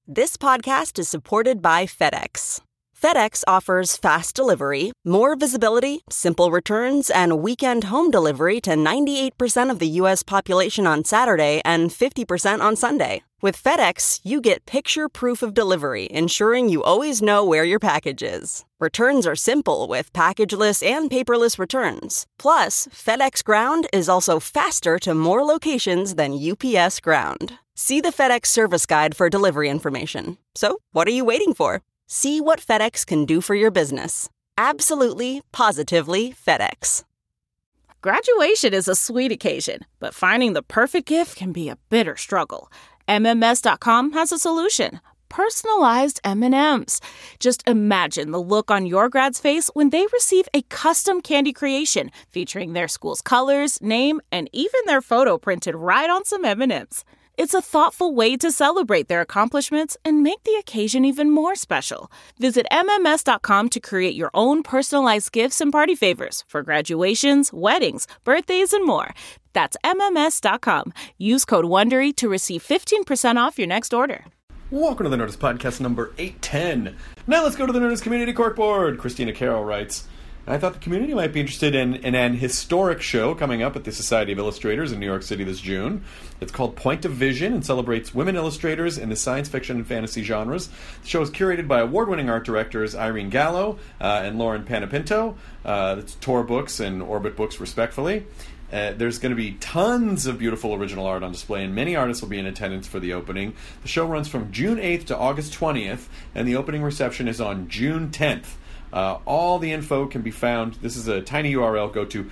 This podcast is supported by FedEx. FedEx offers fast delivery, more visibility, simple returns, and weekend home delivery to 98% of the U.S. population on Saturday and 50% on Sunday. With FedEx, you get picture proof of delivery, ensuring you always know where your package is. Returns are simple with packageless and paperless returns. Plus, FedEx Ground is also faster to more locations than UPS Ground. See the FedEx service guide for delivery information. So, what are you waiting for? See what FedEx can do for your business. Absolutely, positively FedEx. Graduation is a sweet occasion, but finding the perfect gift can be a bitter struggle. MMS.com has a solution. Personalized M&Ms. Just imagine the look on your grad's face when they receive a custom candy creation featuring their school's colors, name, and even their photo printed right on some M&Ms. It's a thoughtful way to celebrate their accomplishments and make the occasion even more special. Visit MMS.com to create your own personalized gifts and party favors for graduations, weddings, birthdays, and more. That's MMS.com. Use code WONDERY to receive 15% off your next order. Welcome to the Nerdist Podcast number 810. Now let's go to the Nerdist Community Corkboard. Christina Carroll writes, I thought the community might be interested in an historic show coming up at the Society of Illustrators in New York City this June. It's called Point of Vision and celebrates women illustrators in the science fiction and fantasy genres. The show is curated by award-winning art directors Irene Gallo and Lauren Panepinto. It's Tor Books and Orbit Books, respectfully. There's going to be tons of beautiful original art on display, and many artists will be in attendance for the opening. The show runs from June 8th to August 20th, and the opening reception is on June 10th. All the info can be found. This is a tiny URL. Go to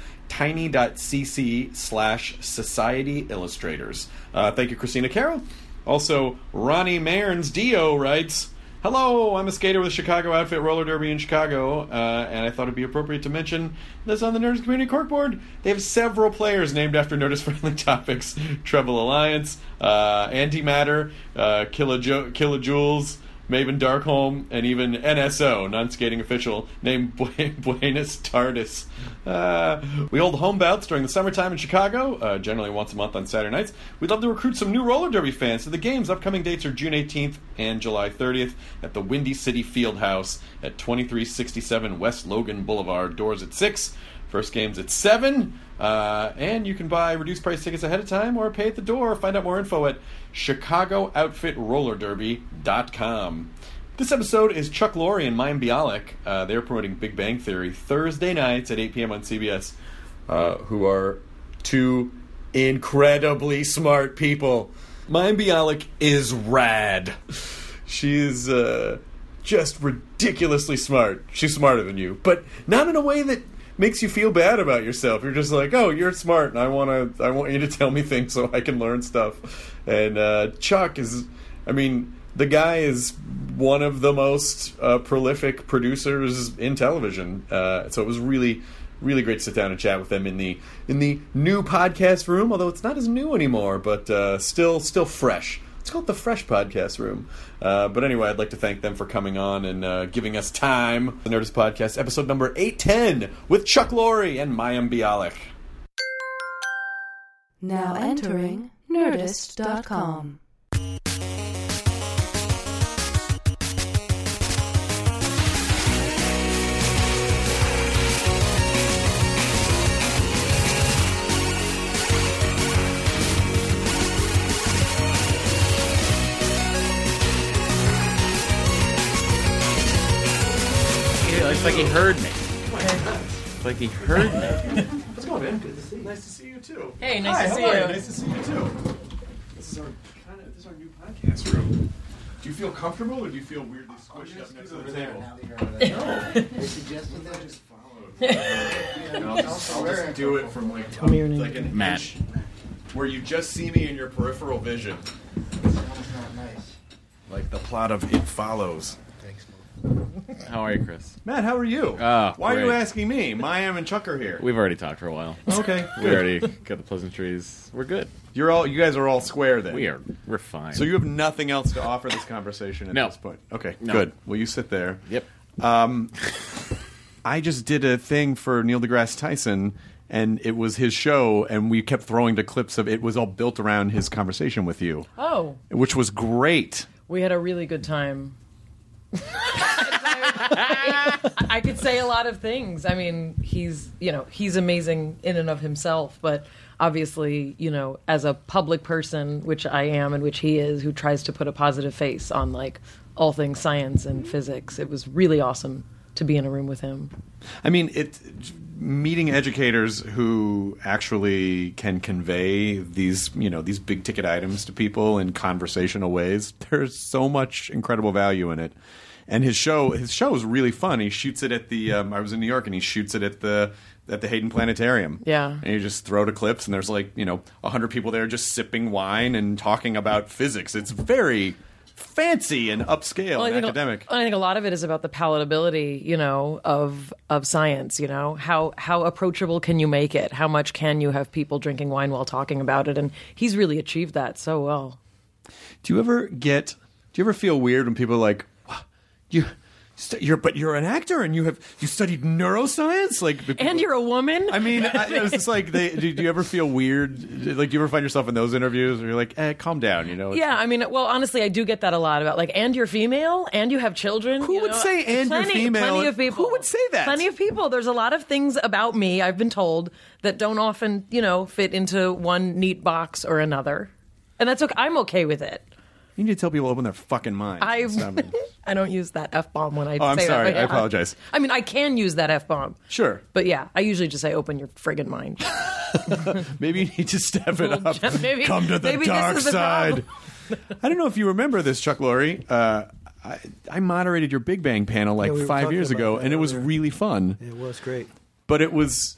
tiny.cc/Society Illustrators. Thank you, Christina Carroll. Also, Ronnie Mairns Dio writes, hello, I'm a skater with Chicago Outfit Roller Derby in Chicago, and I thought it'd be appropriate to mention this on the Nerdist Community Corkboard. They have several players named after Nerdist-friendly topics. Treble Alliance, Antimatter, Kilojoules, Maven Darkholm, and even NSO, non-skating official, named Buenos Tardes. We hold home bouts during the summertime in Chicago, generally once a month on Saturday nights. We'd love to recruit some new roller derby fans to the games. Upcoming dates are June 18th and July 30th at the Windy City Fieldhouse at 2367 West Logan Boulevard. Doors at 6. First game's at 7. And you can buy reduced price tickets ahead of time or pay at the door. Find out more info at ChicagoOutfitRollerDerby.com. This episode is Chuck Lorre and Mayim Bialik. They're promoting Big Bang Theory Thursday nights at 8 p.m. on CBS, who are two incredibly smart people. Mayim Bialik is rad. She's just ridiculously smart. She's smarter than you, but not in a way that makes you feel bad about yourself. You're just like, oh, you're smart, and I want you to tell me things so I can learn stuff. And Chuck is, the guy is one of the most prolific producers in television. So it was really, really great to sit down and chat with them in the new podcast room, although it's not as new anymore, but still fresh. It's called the Fresh Podcast Room. But anyway, I'd like to thank them for coming on and giving us time. The Nerdist Podcast, episode number 810, with Chuck Lorre and Mayim Bialik. Now entering Nerdist.com. It's like he heard me. It's like he heard me. How's it going, man? Good to see you. Nice to see you, too. Hey, nice to see you. Nice to see you, too. This is our new podcast room. Do you feel comfortable, or do you feel weirdly squished up next to the table? No. They suggested that. Just follow it. I'll just do it from like an Matt. inch, where you just see me in your peripheral vision. It's almost not nice. Like the plot of It Follows. How are you, Chris? Matt, how are you? Oh, why are you great. asking me? Mayim and Chuck are here. We've already talked for a while. Okay, We good. already got the pleasantries. We're good. You guys are all square then. We're fine. So you have nothing else to offer this conversation at No. this point? Okay, No. good. Well, you sit there. Yep. I just did a thing for Neil deGrasse Tyson, and it was his show, and we kept throwing to clips of it. Was all built around his conversation with you. Oh. Which was great. We had a really good time. I could say a lot of things. I mean, he's amazing in and of himself, but obviously, as a public person, which I am and which he is, who tries to put a positive face on like all things science and physics, it was really awesome to be in a room with him. I mean, meeting educators who actually can convey these big ticket items to people in conversational ways. There's so much incredible value in it. And his show is really fun. He shoots it at the I was in New York, and he shoots it at the Hayden Planetarium. Yeah. And you just throw to clips, and there's 100 people there just sipping wine and talking about physics. It's very fancy and upscale and academic. I think a lot of it is about the palatability, of science. How approachable can you make it? How much can you have people drinking wine while talking about it? And he's really achieved that so well. Do you ever feel weird when people are like, you're an actor and you studied neuroscience, and you're a woman. I mean, it's just like, do you ever feel weird? Like, do you ever find yourself in those interviews where you're like, calm down, Yeah, I mean, well, honestly, I do get that a lot about and you're female and you have children. Who would say you're female? Plenty of people. Who would say that? Plenty of people. There's a lot of things about me, I've been told, that don't often, fit into one neat box or another, and that's okay. I'm okay with it. You need to tell people to open their fucking minds. I don't use that F-bomb when I say I'm sorry. that. I apologize. I mean, I can use that F-bomb. Sure. But yeah, I usually just say, open your friggin' mind. Maybe you need to step it up. Come to the maybe dark this is the side. I don't know if you remember this, Chuck Lorre. I moderated your Big Bang panel 5 years ago, and it was really fun. It was great. But it was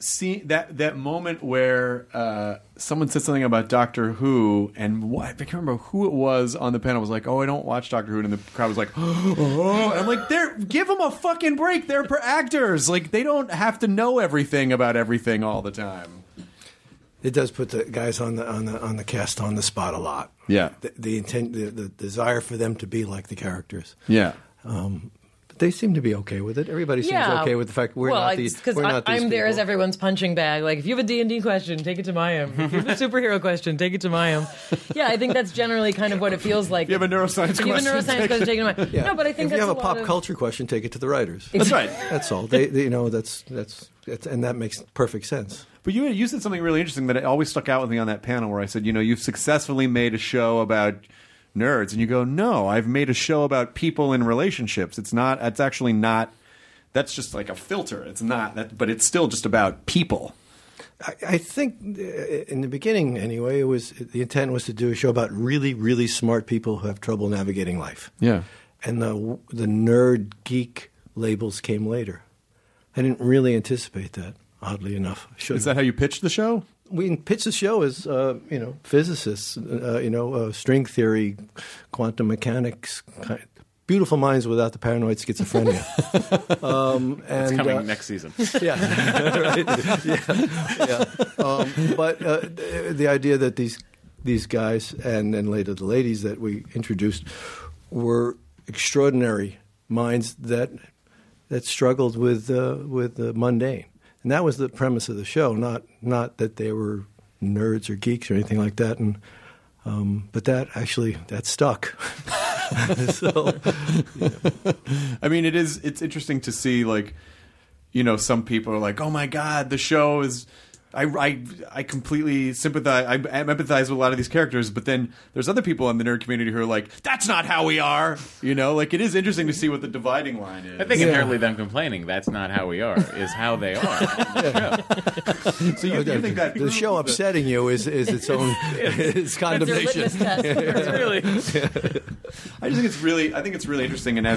that moment where someone said something about Doctor Who, and I can't remember who it was on the panel was like, "Oh, I don't watch Doctor Who," and the crowd was like, "Oh," and I'm like, give them a fucking break. They're actors. They don't have to know everything about everything all the time. It does put the guys on the cast on the spot a lot. Yeah, the intent, the desire for them to be like the characters. Yeah. They seem to be okay with it. Everybody seems okay with the fact we're not these people. I'm there as everyone's punching bag. If you have a D&D question, take it to Mayim. If you have a superhero question, take it to Mayim. Yeah, I think that's generally kind of what it feels like. If you have a neuroscience question, take it to Mayim. Yeah. No, but I think if you have a pop culture question, take it to the writers. That's right. That's all. That's and that makes perfect sense. But you said something really interesting that it always stuck out with me on that panel, where I said, you've successfully made a show about nerds, and you go, no, I've made a show about people in relationships. It's actually not, that's just like a filter. It's not that, but it's still just about people. I think in the beginning, anyway, the intent was to do a show about really, really smart people who have trouble navigating life. Yeah. And the nerd geek labels came later. I didn't really anticipate that, oddly enough. Is that how you pitched the show? We pitched the show as physicists, string theory, quantum mechanics, beautiful minds without the paranoid schizophrenia. It's coming next season. Yeah, right. But the idea that these guys and then later the ladies that we introduced were extraordinary minds that struggled with the mundane. And that was the premise of the show, not that they were nerds or geeks or anything like that. And but that stuck. So, I mean, it's interesting to see, some people are like, oh my God, the show is. I completely sympathize. I empathize with a lot of these characters, but then there's other people in the nerd community who are like, "That's not how we are." It is interesting to see what the dividing line is. I think inherently them complaining, "That's not how we are," is how they are. So you think that the show upsetting you is its own its condemnation? That's their litmus test. Really. I think it's really interesting, and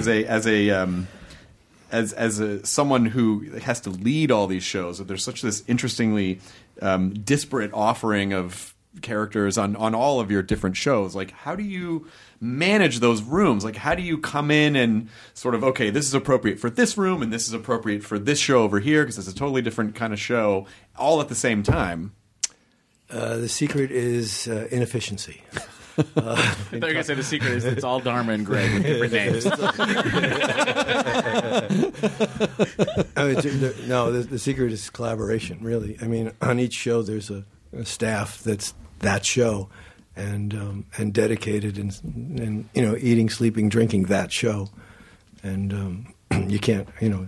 as someone who has to lead all these shows, that there's such this interestingly disparate offering of characters on all of your different shows. How do you manage those rooms? How do you come in and sort of, okay, this is appropriate for this room and this is appropriate for this show over here because it's a totally different kind of show, all at the same time? The secret is inefficiency. I thought you were going to say the secret is it's all Dharma and Greg with different names. No, the secret is collaboration, really. I mean, on each show there's a staff that's that show, and dedicated and eating, sleeping, drinking that show, and you can't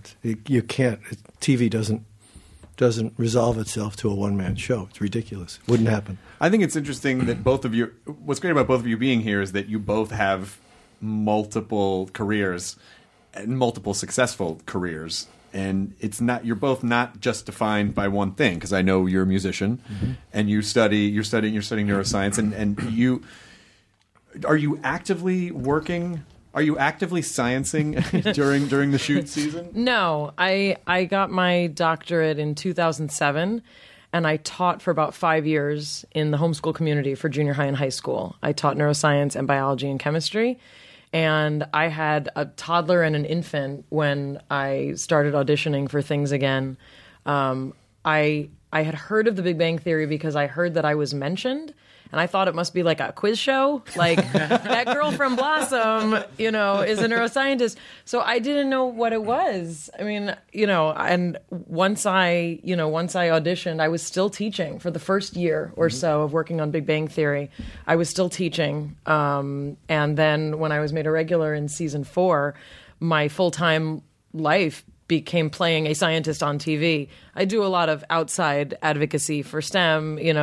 TV doesn't resolve itself to a one-man show. It's ridiculous. It wouldn't happen. I think it's interesting that both of you. What's great about both of you being here is that you both have multiple careers and multiple successful careers, and you're both not just defined by one thing. Because I know you're a musician, and you're studying neuroscience, and are you actively working? Are you actively sciencing during the shoot season? No, I got my doctorate in 2007, and I taught for about 5 years in the homeschool community for junior high and high school. I taught neuroscience and biology and chemistry, and I had a toddler and an infant when I started auditioning for things again. I had heard of the Big Bang Theory because I heard that I was mentioned. And I thought it must be like a quiz show. Like, that girl from Blossom, is a neuroscientist. So I didn't know what it was. I mean, and once I auditioned, I was still teaching for the first year or so of working on Big Bang Theory. I was still teaching. And then when I was made a regular in season 4, my full-time life became playing a scientist on TV. I do a lot of outside advocacy for STEM, and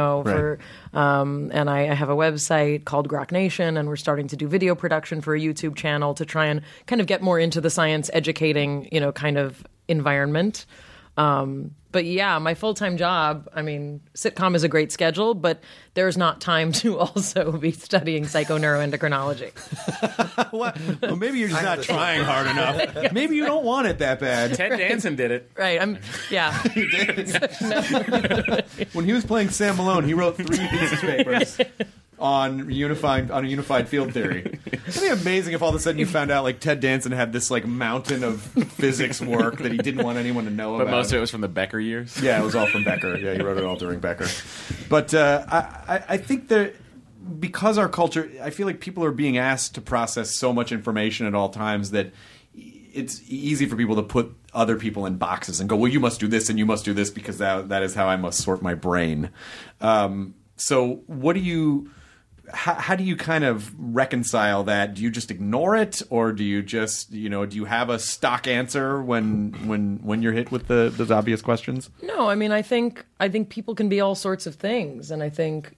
I have a website called Grok Nation, and we're starting to do video production for a YouTube channel to try and kind of get more into the science educating, kind of environment. But yeah, my full-time job, I mean, sitcom is a great schedule, but there's not time to also be studying psychoneuroendocrinology. Well, maybe you're just not trying hard enough. Maybe you don't want it that bad. Ted Danson did it. Right. He did. When he was playing Sam Malone, he wrote 3 thesis papers on a unified field theory. It'd be amazing if all of a sudden you found out like Ted Danson had this like mountain of physics work that he didn't want anyone to know about. But most of it was from the Becker years? Yeah, it was all from Becker. Yeah, he wrote it all during Becker. But I think that because our culture, I feel like people are being asked to process so much information at all times that it's easy for people to put other people in boxes and go, well, you must do this and you must do this because that is how I must sort my brain. So what do you... How do you kind of reconcile that? Do you just ignore it, or do you just, do you have a stock answer when you're hit with those obvious questions? No, I mean, I think people can be all sorts of things, and I think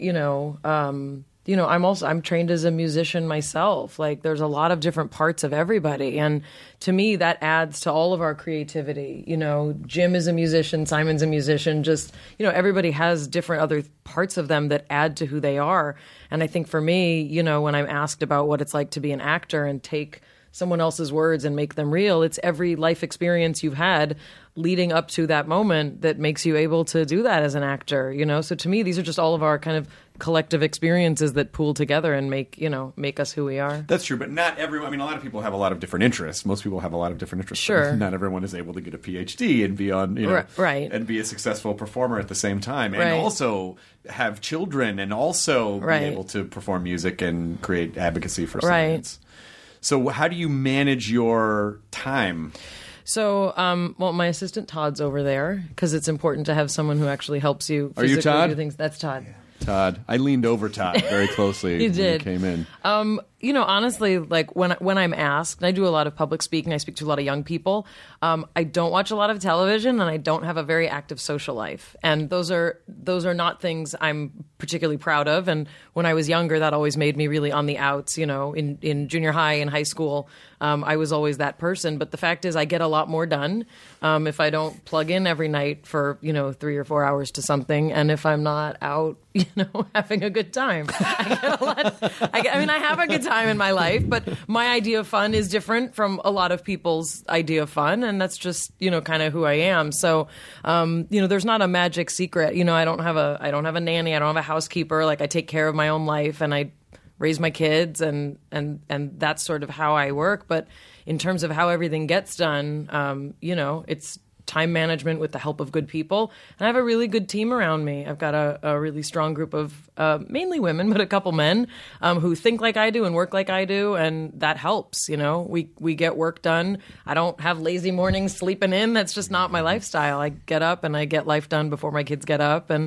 I'm trained as a musician myself. Like, there's a lot of different parts of everybody, and to me, that adds to all of our creativity. Jim is a musician, Simon's a musician. Just everybody has different other parts of them that add to who they are. And I think for me, when I'm asked about what it's like to be an actor and take someone else's words and make them real, it's every life experience you've had leading up to that moment that makes you able to do that as an actor. So to me, these are just all of our kind of collective experiences that pool together and make us who we are. That's true, but not everyone. I mean, a lot of people have a lot of different interests. Most people have a lot of different interests. Sure. Not everyone is able to get a PhD and be on, right, and be a successful performer at the same time, and right, also have children, and also right, be able to perform music and create advocacy for right, science. So, how do you manage your time? So, my assistant Todd's over there because it's important to have someone who actually helps you physically Are you Todd? do things. That's Todd. Yeah. Todd. I leaned over Todd very closely You did. when you came in. Honestly, like when I'm asked, and I do a lot of public speaking, I speak to a lot of young people. I don't watch a lot of television, and I don't have a very active social life. And those are not things I'm particularly proud of. And when I was younger, that always made me really on the outs. In junior high and high school, I was always that person. But the fact is, I get a lot more done if I don't plug in every night for 3 or 4 hours to something, and if I'm not out, having a good time. I get a lot. I have a good time in my life, but my idea of fun is different from a lot of people's idea of fun, and that's just kind of who I am. So there's not a magic secret. I don't have a nanny. I don't have a housekeeper. Like, I take care of my own life, and I raise my kids, and that's sort of how I work. But in terms of how everything gets done, it's time management with the help of good people. And I have a really good team around me. I've got a really strong group of mainly women, but a couple men who think like I do and work like I do, and that helps. We get work done. I don't have lazy mornings sleeping in. That's just not my lifestyle. I get up and I get life done before my kids get up, and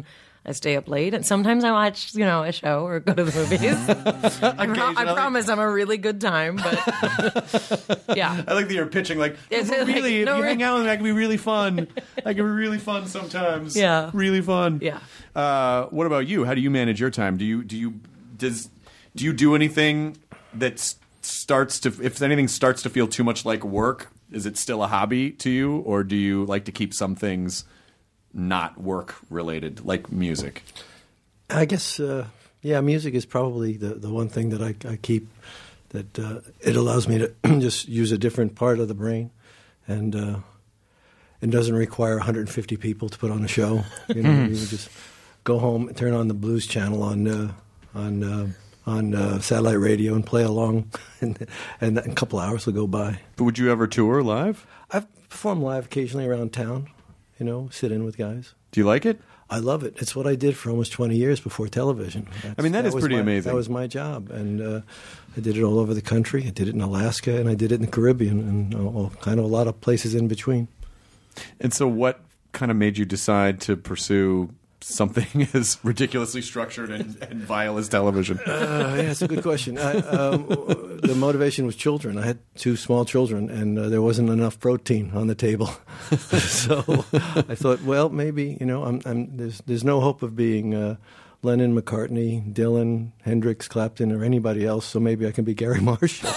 I stay up late, and sometimes I watch, a show or go to the movies. I promise I'm a really good time, but yeah. I like that you're pitching like, if you hang out with me, that can be really fun. That can be really fun sometimes. Yeah. Really fun. Yeah. What about you? How do you manage your time? Do you do anything that if anything starts to feel too much like work, is it still a hobby to you, or do you like to keep some things not work related, like music? I guess, music is probably the one thing that I keep, that it allows me to just use a different part of the brain, and it doesn't require 150 people to put on a show. You can just go home and turn on the blues channel on satellite radio and play along, and a couple hours will go by. But would you ever tour live? I've performed live occasionally around town, sit in with guys. Do you like it? I love it. It's what I did for almost 20 years before television. That is pretty amazing. That was my job, and I did it all over the country. I did it in Alaska, and I did it in the Caribbean, and kind of a lot of places in between. And so what kind of made you decide to pursue something as ridiculously structured and vile as television? That's a good question. The motivation was children. I had 2 small children, and there wasn't enough protein on the table. So I thought, well, maybe there's no hope of being Lennon, McCartney, Dylan, Hendrix, Clapton, or anybody else. So maybe I can be Gary Marshall.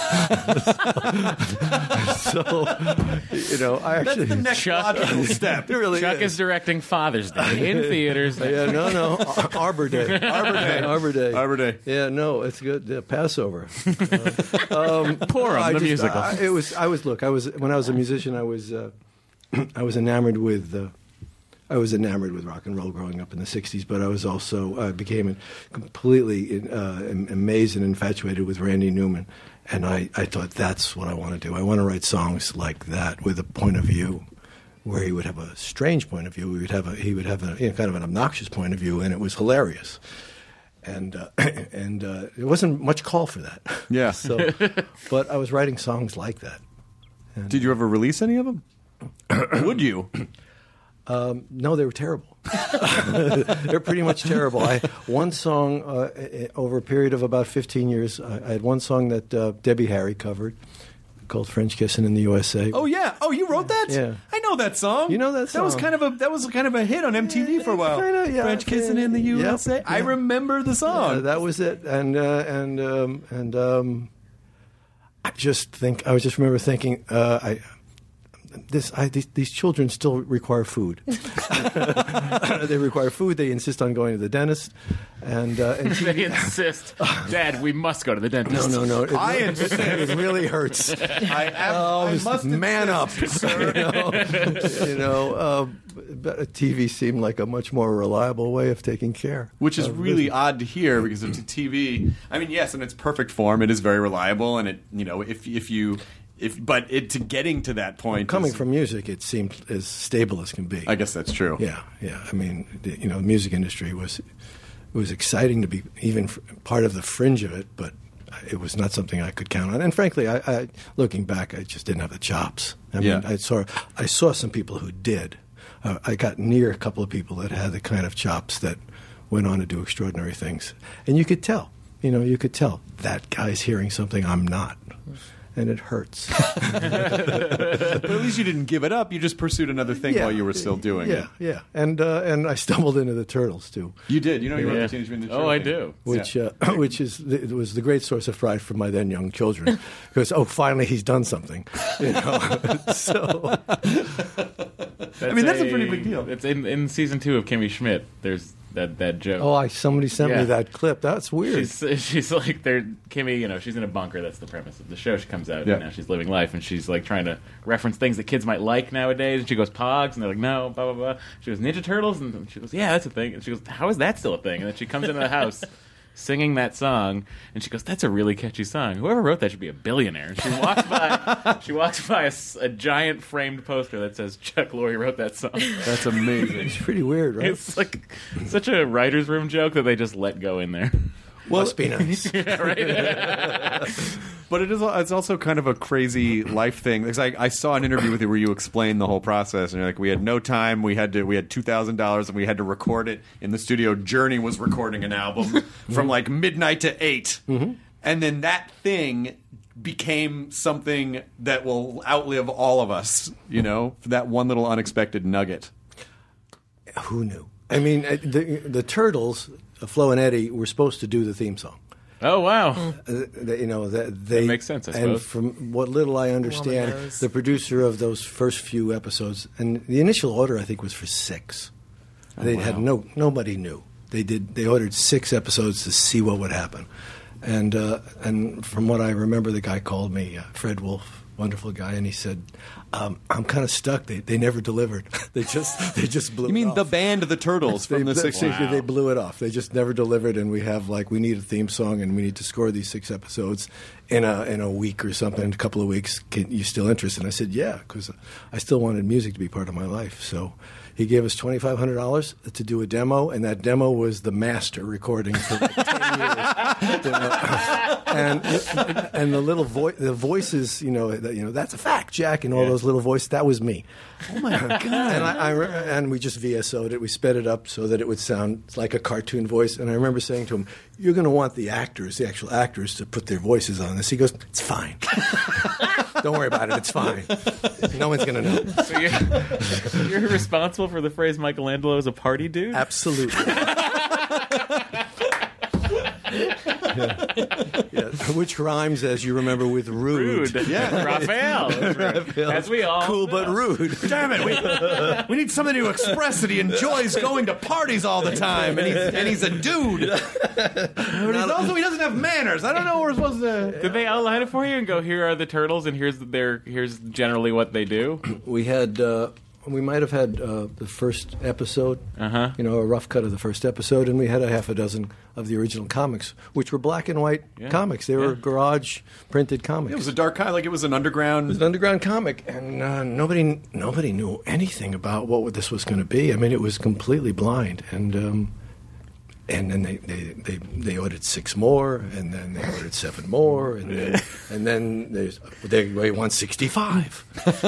So I actually, that's the next logical step. It really Chuck is directing Father's Day in theaters. Yeah, no, Arbor Day. Arbor Day. Yeah, no, it's good. Passover. Poor on the musical. When I was a musician, I was enamored with. I was enamored with rock and roll growing up in the 60s, but I was also became completely amazed and infatuated with Randy Newman. And I thought, that's what I want to do. I want to write songs like that with a point of view where he would have a strange point of view. He would have a kind of an obnoxious point of view, and it was hilarious. And there wasn't much call for that. Yeah. But I was writing songs like that. And did you ever release any of them? Would you? No, they were terrible. They're pretty much terrible. One song over a period of about 15 years, I had one song that Debbie Harry covered called "French Kissin' in the USA." Oh yeah. Oh, you wrote that? Yeah. I know that song. You know that song? That was kind of a hit on MTV for a while. Kinda, yeah. French Kissin' in the USA. Yeah. I remember the song. Yeah, that was it. And I just remember thinking, these children still require food. They require food. They insist on going to the dentist, and they insist, Dad, we must go to the dentist. No. I insist. It really hurts. I must man up, sir. But TV seemed like a much more reliable way of taking care. Which is really odd to hear, because of TV. I mean, yes, in its perfect form, it is very reliable, and but getting to that point, coming from music, it seemed as stable as can be. I guess that's true. Yeah. I mean, the music industry was exciting to be even part of the fringe of it, but it was not something I could count on. And frankly, I looking back, I just didn't have the chops. I mean, I saw some people who did. I got near a couple of people that had the kind of chops that went on to do extraordinary things, and you could tell. That guy's hearing something I'm not. And it hurts. But at least you didn't give it up. You just pursued another thing while you were still doing it. Yeah. And I stumbled into the Turtles too. You did. You wrote the Teenage Mutant Ninja Turtles. Oh, I do. Which was the great source of pride for my then young children, because finally he's done something. So. That's a pretty big deal. It's in season 2 of Kimmy Schmidt. There's that joke. Somebody sent me that clip. That's weird. She's like, Kimmy, she's in a bunker. That's the premise of the show. She comes out and now she's living life, and she's like trying to reference things that kids might like nowadays. And she goes, Pogs, and they're like, no, blah, blah, blah. She goes, Ninja Turtles? And she goes, yeah, that's a thing. And she goes, how is that still a thing? And then she comes into the house singing that song, and she goes, that's a really catchy song. Whoever wrote that should be a billionaire. And she walks by a giant framed poster that says Chuck Lorre wrote that song. That's amazing. It's pretty weird, right? It's like such a writer's room joke that they just let go in there. Well, must be nice. Yeah, right? But it's also kind of a crazy life thing. Because I saw an interview with you where you explained the whole process, and you're like, we had no time. We had $2,000, and we had to record it in the studio. Journey was recording an album from like midnight to 8, and then that thing became something that will outlive all of us. You know, that one little unexpected nugget. Who knew? I mean, the Turtles, Flo and Eddie, were supposed to do the theme song. Oh, wow. That makes sense, I and suppose. from what little I understand, the producer of those first few episodes, and the initial order, I think, was for 6. They had nobody knew. They ordered 6 episodes to see what would happen. And from what I remember, the guy called me, Fred Wolf, wonderful guy, and he said, I'm kind of stuck. They never delivered. They just blew it off. You mean the band, the Turtles from the 60s? They blew it off. They just never delivered, and we need a theme song, and we need to score these 6 episodes in a week or something, in a couple of weeks. You still interested? And I said, yeah, because I still wanted music to be part of my life. So he gave us $2,500 to do a demo, and that demo was the master recording for like 10 years. And the voices, that's a fact, Jack, and all those little voices. That was me. Oh my God! And we just VSO'd it. We sped it up so that it would sound like a cartoon voice. And I remember saying to him, "You're going to want the actual actors, to put their voices on this." He goes, "It's fine. Don't worry about it. It's fine. No one's going to know." So you're responsible for the phrase Michelangelo is a party dude? Absolutely. Yeah. Which rhymes, as you remember, with rude. Yeah, Raphael. As we all cool know. but rude. Damn it! We need somebody to express that he enjoys going to parties all the time, and he's a dude. But he doesn't have manners. I don't know what we're supposed to. Did they outline it for you and go, "Here are the Turtles, and here's generally what they do"? We might have had the first episode, a rough cut of the first episode, and we had a half a dozen of the original comics, which were black and white comics. They were garage printed comics. It was a dark kind, like it was an underground. It was an underground comic, and nobody knew anything about what this was going to be. I mean, it was completely blind, and then they ordered 6 more, and then they ordered 7 more, and then they want 65.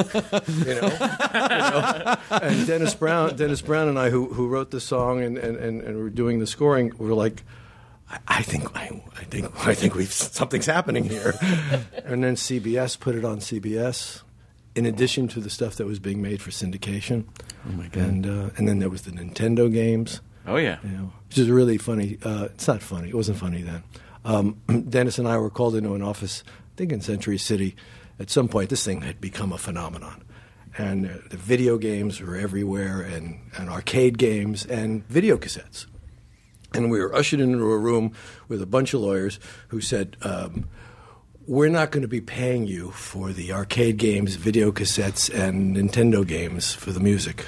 And Dennis Brown and I, who wrote the song and were doing the scoring, were like, I think something's happening here. And then CBS put it on CBS, in addition to the stuff that was being made for syndication. Oh my God! And then there was the Nintendo games. Oh, yeah. Which is really funny. It's not funny. It wasn't funny then. Dennis and I were called into an office, I think in Century City. At some point, this thing had become a phenomenon. And the video games were everywhere, and arcade games, and video cassettes. And we were ushered into a room with a bunch of lawyers who said, we're not going to be paying you for the arcade games, video cassettes, and Nintendo games for the music.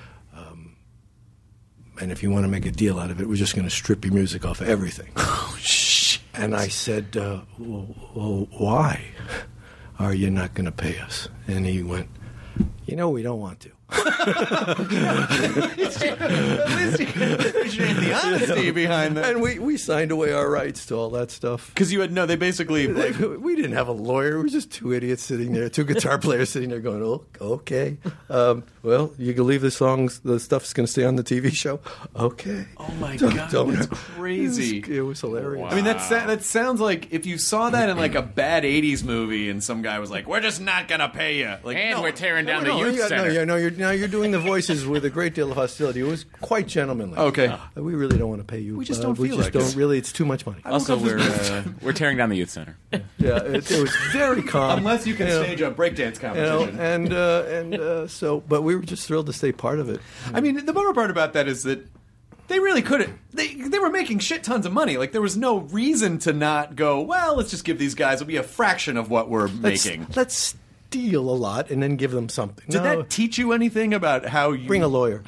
And if you want to make a deal out of it, we're just going to strip your music off of everything. Oh, shit. And I said, well, why are you not going to pay us? And he went, we don't want to. Appreciate the honesty behind that. And we signed away our rights to all that stuff. Because they basically... we didn't have a lawyer. We were just 2 idiots sitting there, 2 guitar players sitting there going, oh, okay. Well, you can leave the stuff's going to stay on the TV show. Okay. Oh, my God. That's crazy. It was hilarious. Wow. I mean, that sounds like if you saw that in like a bad 80s movie and some guy was like, we're just not going to pay you. Like, we're tearing down the youth center. Now you're doing the voices with a great deal of hostility. It was quite gentlemanly. Okay. We really don't want to pay you. We just don't feel like it. Really, it's too much money. Also, we're tearing down the youth center. Yeah, it was very calm. Unless you can stage a breakdance competition. But we were just thrilled to stay part of it. I mean, the bummer part about that is that they really couldn't. They were making shit tons of money. Like, there was no reason to not go, well, let's just give these guys, it'll be a fraction of what we're making. Let's steal a lot and then give them something. Did that teach you anything about how you... Bring a lawyer.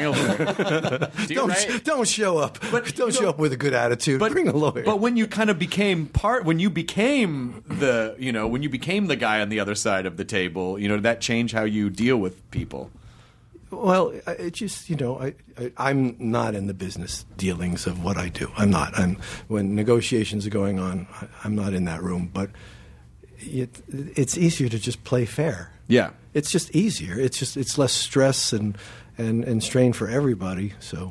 Don't show up. Don't show up with a good attitude. Bring a lawyer. But when you kind of became when you became the guy on the other side of the table, did that change how you deal with people? Well, it just, I'm not in the business dealings of what I do. I'm not. When negotiations are going on, I'm not in that room. But it's easier to just play fair. Yeah. It's just easier. It's less stress and strain for everybody. So,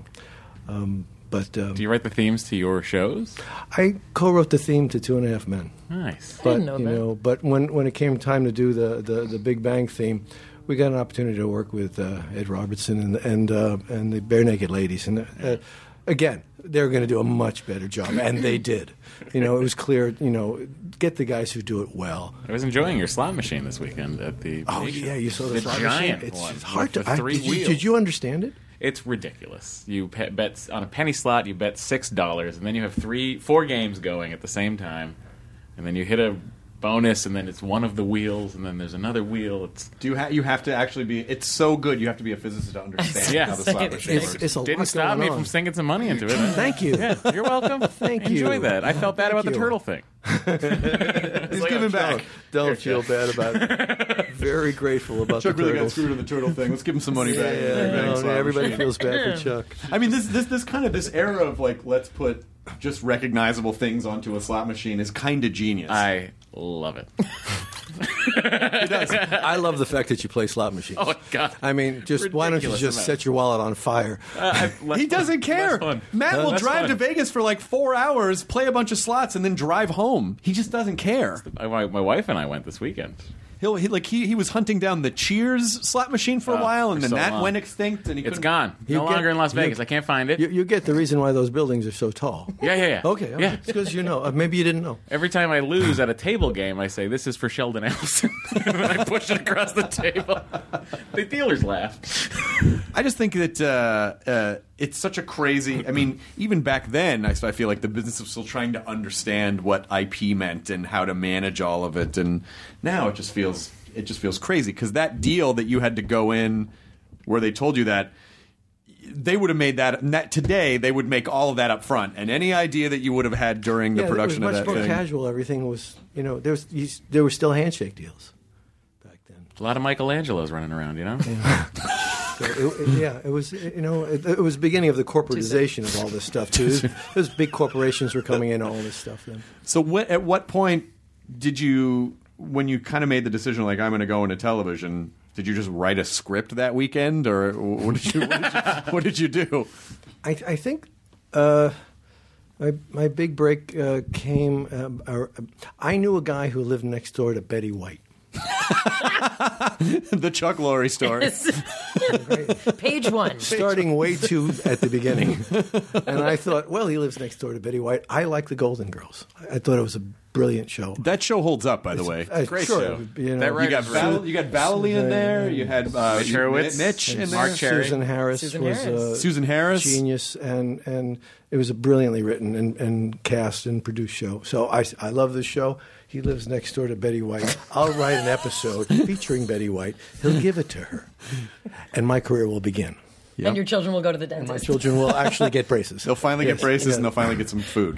do you write the themes to your shows? I co-wrote the theme to 2.5 Men. Nice. But didn't know that. but when it came time to do the Big Bang theme, we got an opportunity to work with Ed Robertson and the Bare Naked Ladies, and again, they were going to do a much better job, and they did. It was clear. Get the guys who do it well. I was enjoying your slot machine this weekend at the. Oh Nation. yeah, you saw the slot giant machine. one It's hard with to. the three wheels. Did you understand it? It's ridiculous. You bet on a penny slot. You bet $6, and then you have 4 games going at the same time, and then you hit a bonus, and then it's one of the wheels, and then there's another wheel. It's You have to actually be. It's so good. You have to be a physicist to understand Yeah. how the slot machine works. It's a lot didn't stop me going on. from sinking some money into it. Thank you. Yeah, you're welcome. Thank you. Enjoy that. I felt bad about the you. turtle thing. He's giving back. Don't feel bad about it. Very grateful about Chuck the really got turtles. screwed in the turtle thing. Let's give him some money back. Everybody feels bad for Chuck. I mean, this era of let's put just recognizable things onto a slot machine is kind of genius. I love it. It does. I love the fact that you play slot machines. Oh, God. I mean, why don't you Ridiculous just amount. set your wallet on fire? He doesn't care. Less fun. Matt will Less drive fun. to Vegas for 4 hours, play a bunch of slots, and then drive home. He just doesn't care. My wife and I went this weekend. He was hunting down the Cheers slot machine for a while, and for then so that long. went extinct, and he It's couldn't. gone. You No get- longer in Las you- Vegas. I can't find it. You get the reason why those buildings are so tall. Yeah. Okay. Yeah. It's because you know. Maybe you didn't know. Every time I lose at a table game, I say, "This is for Sheldon Ellison." And then I push it across the table. The dealers laugh. I just think that it's such a crazy. I mean, even back then, I feel like the business was still trying to understand what IP meant and how to manage all of it, and now it just feels crazy because that deal that you had to go in, where they told you that. They would have made that today. They would make all of that up front, and any idea that you would have had during the production it was of much that more thing. casual. Everything was, there were still handshake deals back then. A lot of Michelangelos running around, you know. So it was, it was the beginning of the corporatization of all this stuff too. Those big corporations were coming in, all this stuff then. So at what point did you, when you kind of made the decision, like I'm going to go into television? Did you just write a script that weekend, or what did you do? I think my big break came. I knew a guy who lived next door to Betty White. The Chuck Lorre story. Page 1. Starting way too at the beginning, and I thought, well, he lives next door to Betty White. I like the Golden Girls. I thought it was a brilliant show. That show holds up, by the way. Great sure, show. You got Vallely in there. You had Mitch Hurwitz, Mitch in there. Mark Cherry. Susan Harris Susan was Harris. Susan Harris. genius, and it was a brilliantly written and cast and produced show. So I love this show. He lives next door to Betty White. I'll write an episode featuring Betty White. He'll give it to her, and my career will begin. And your children will go to the My dentist. children will actually get braces. They'll finally Yes, get braces, yeah. and they'll finally get some food.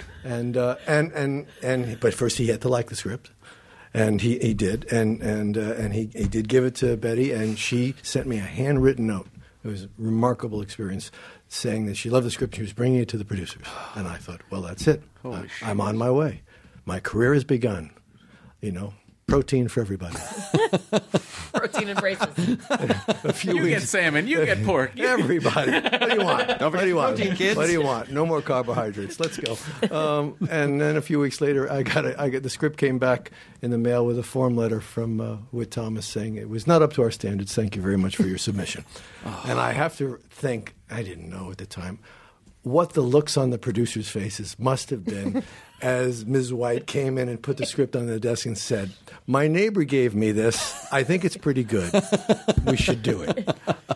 But first he had to like the script, and he did, and he did give it to Betty, and she sent me a handwritten note. It was a remarkable experience, saying that she loved the script. She was bringing it to the producers, and I thought, well, that's it. I'm on my way. My career has begun. Protein for everybody. Protein and braces. A few You get salmon. You get pork. Everybody. What do you want? What do you want? protein, kids. What do you want? No more carbohydrates. Let's go. And then a few weeks later, I got the script came back in the mail with a form letter from Whit Thomas saying it was not up to our standards. Thank you very much for your submission. And I have to think, I didn't know at the time, what the looks on the producers' faces must have been as Ms. White came in and put the script on the desk and said, "My neighbor gave me this. I think it's pretty good. We should do it."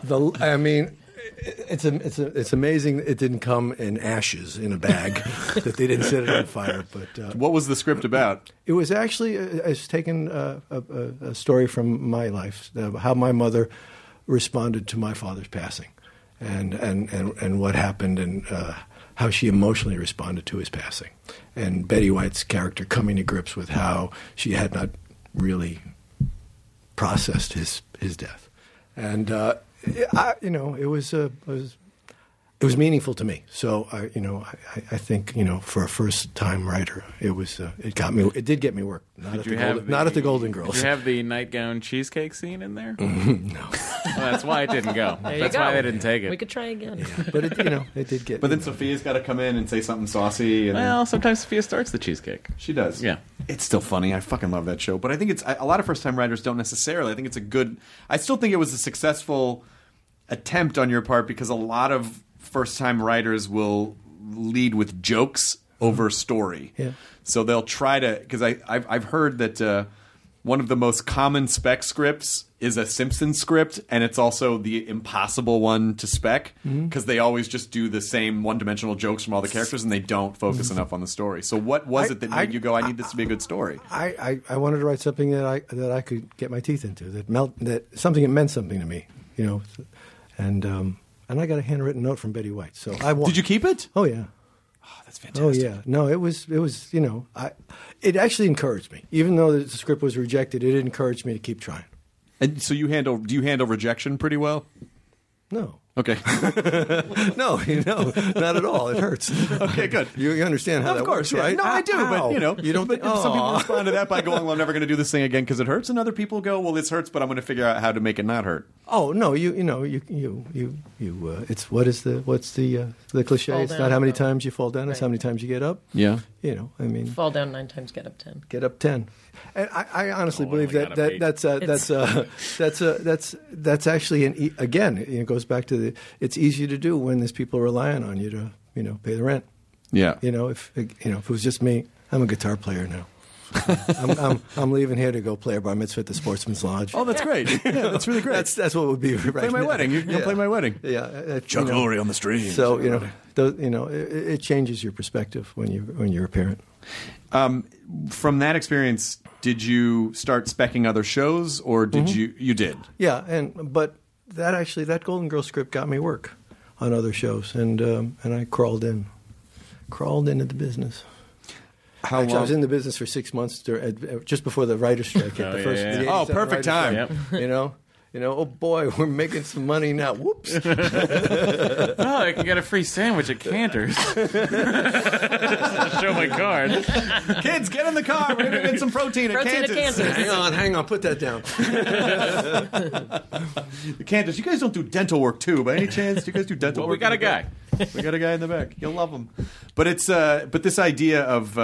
It's amazing it didn't come in ashes in a bag, that they didn't set it on fire. But What was the script about? it was actually it's taken a story from my life, how my mother responded to my father's passing, and what happened, and how she emotionally responded to his passing, and Betty White's character coming to grips with how she had not really processed his death, and it was it was meaningful to me. So I think for a first time writer, it did get me work. Not at the Golden Girls. Did you have the nightgown cheesecake scene in there? No. Well, that's why it didn't go. That's why they didn't take it. We could try again. Yeah. But it did get. But then Sophia's got to come in and say something saucy. And Well, sometimes Sophia starts the cheesecake. she does. Yeah. It's still funny. I fucking love that show. But I think it's a lot of first time writers don't necessarily. I think it's a good. I still think it was a successful attempt on your part because a lot of first time writers will lead with jokes over story. Yeah. So they'll try to, because I've heard that one of the most common spec scripts is a Simpsons script, and it's also the impossible one to spec because they always just do the same one-dimensional jokes from all the characters, and they don't focus enough on the story. So what was it that made you go, I need this to be a good story? I wanted to write something that I could get my teeth into, that something that meant something to me, and I got a handwritten note from Betty White. So I won. Did you keep it? Oh yeah. Oh, that's fantastic. Oh yeah. No, it was it actually encouraged me. Even though the script was rejected, it encouraged me to keep trying. And so do you handle rejection pretty well? No. Okay. No, not at all. It hurts. Okay, good. You understand how of that course, works, yeah. right? No, I do, but you don't. But some people respond to that by going, "Well, I'm never going to do this thing again because it hurts," and other people go, "Well, this hurts, but I'm going to figure out how to make it not hurt." Oh no, it's what's the cliche? Fall It's down. not how many times you fall down; it's how many times you get up. Yeah. Fall down 9 times, get up 10. Get up 10. And I honestly believe only got that's actually again, it goes back to it's easy to do when there's people relying on you to pay the rent. Yeah. If it was just me, I'm a guitar player now. I'm leaving here to go play a bar mitzvah at the Sportsman's Lodge. Oh, that's great. Yeah, that's really great. That's what would be right play my now. wedding. You're going to play my wedding. Yeah, Chuck Lorre on the strings. So it changes your perspective when you're a parent. From that experience, did you start speccing other shows, or did you did? Yeah, but that Golden Girls script got me work on other shows, and I crawled into the business. How Actually, long? I was in the business for 6 months just before the writer's strike hit. The 87 perfect writer's time. strike. Oh boy, we're making some money now. Whoops. Oh, I can get a free sandwich at Cantor's. Show my card. Kids, get in the car. We're going to get some protein at Protein at Cantor's. Cantor's. Hang on, put that down. Cantor's, you guys don't do dental work too, by any chance? Do you guys do dental Well, work? we got a guy. We got a guy in the back. You'll love him. But it's but this idea of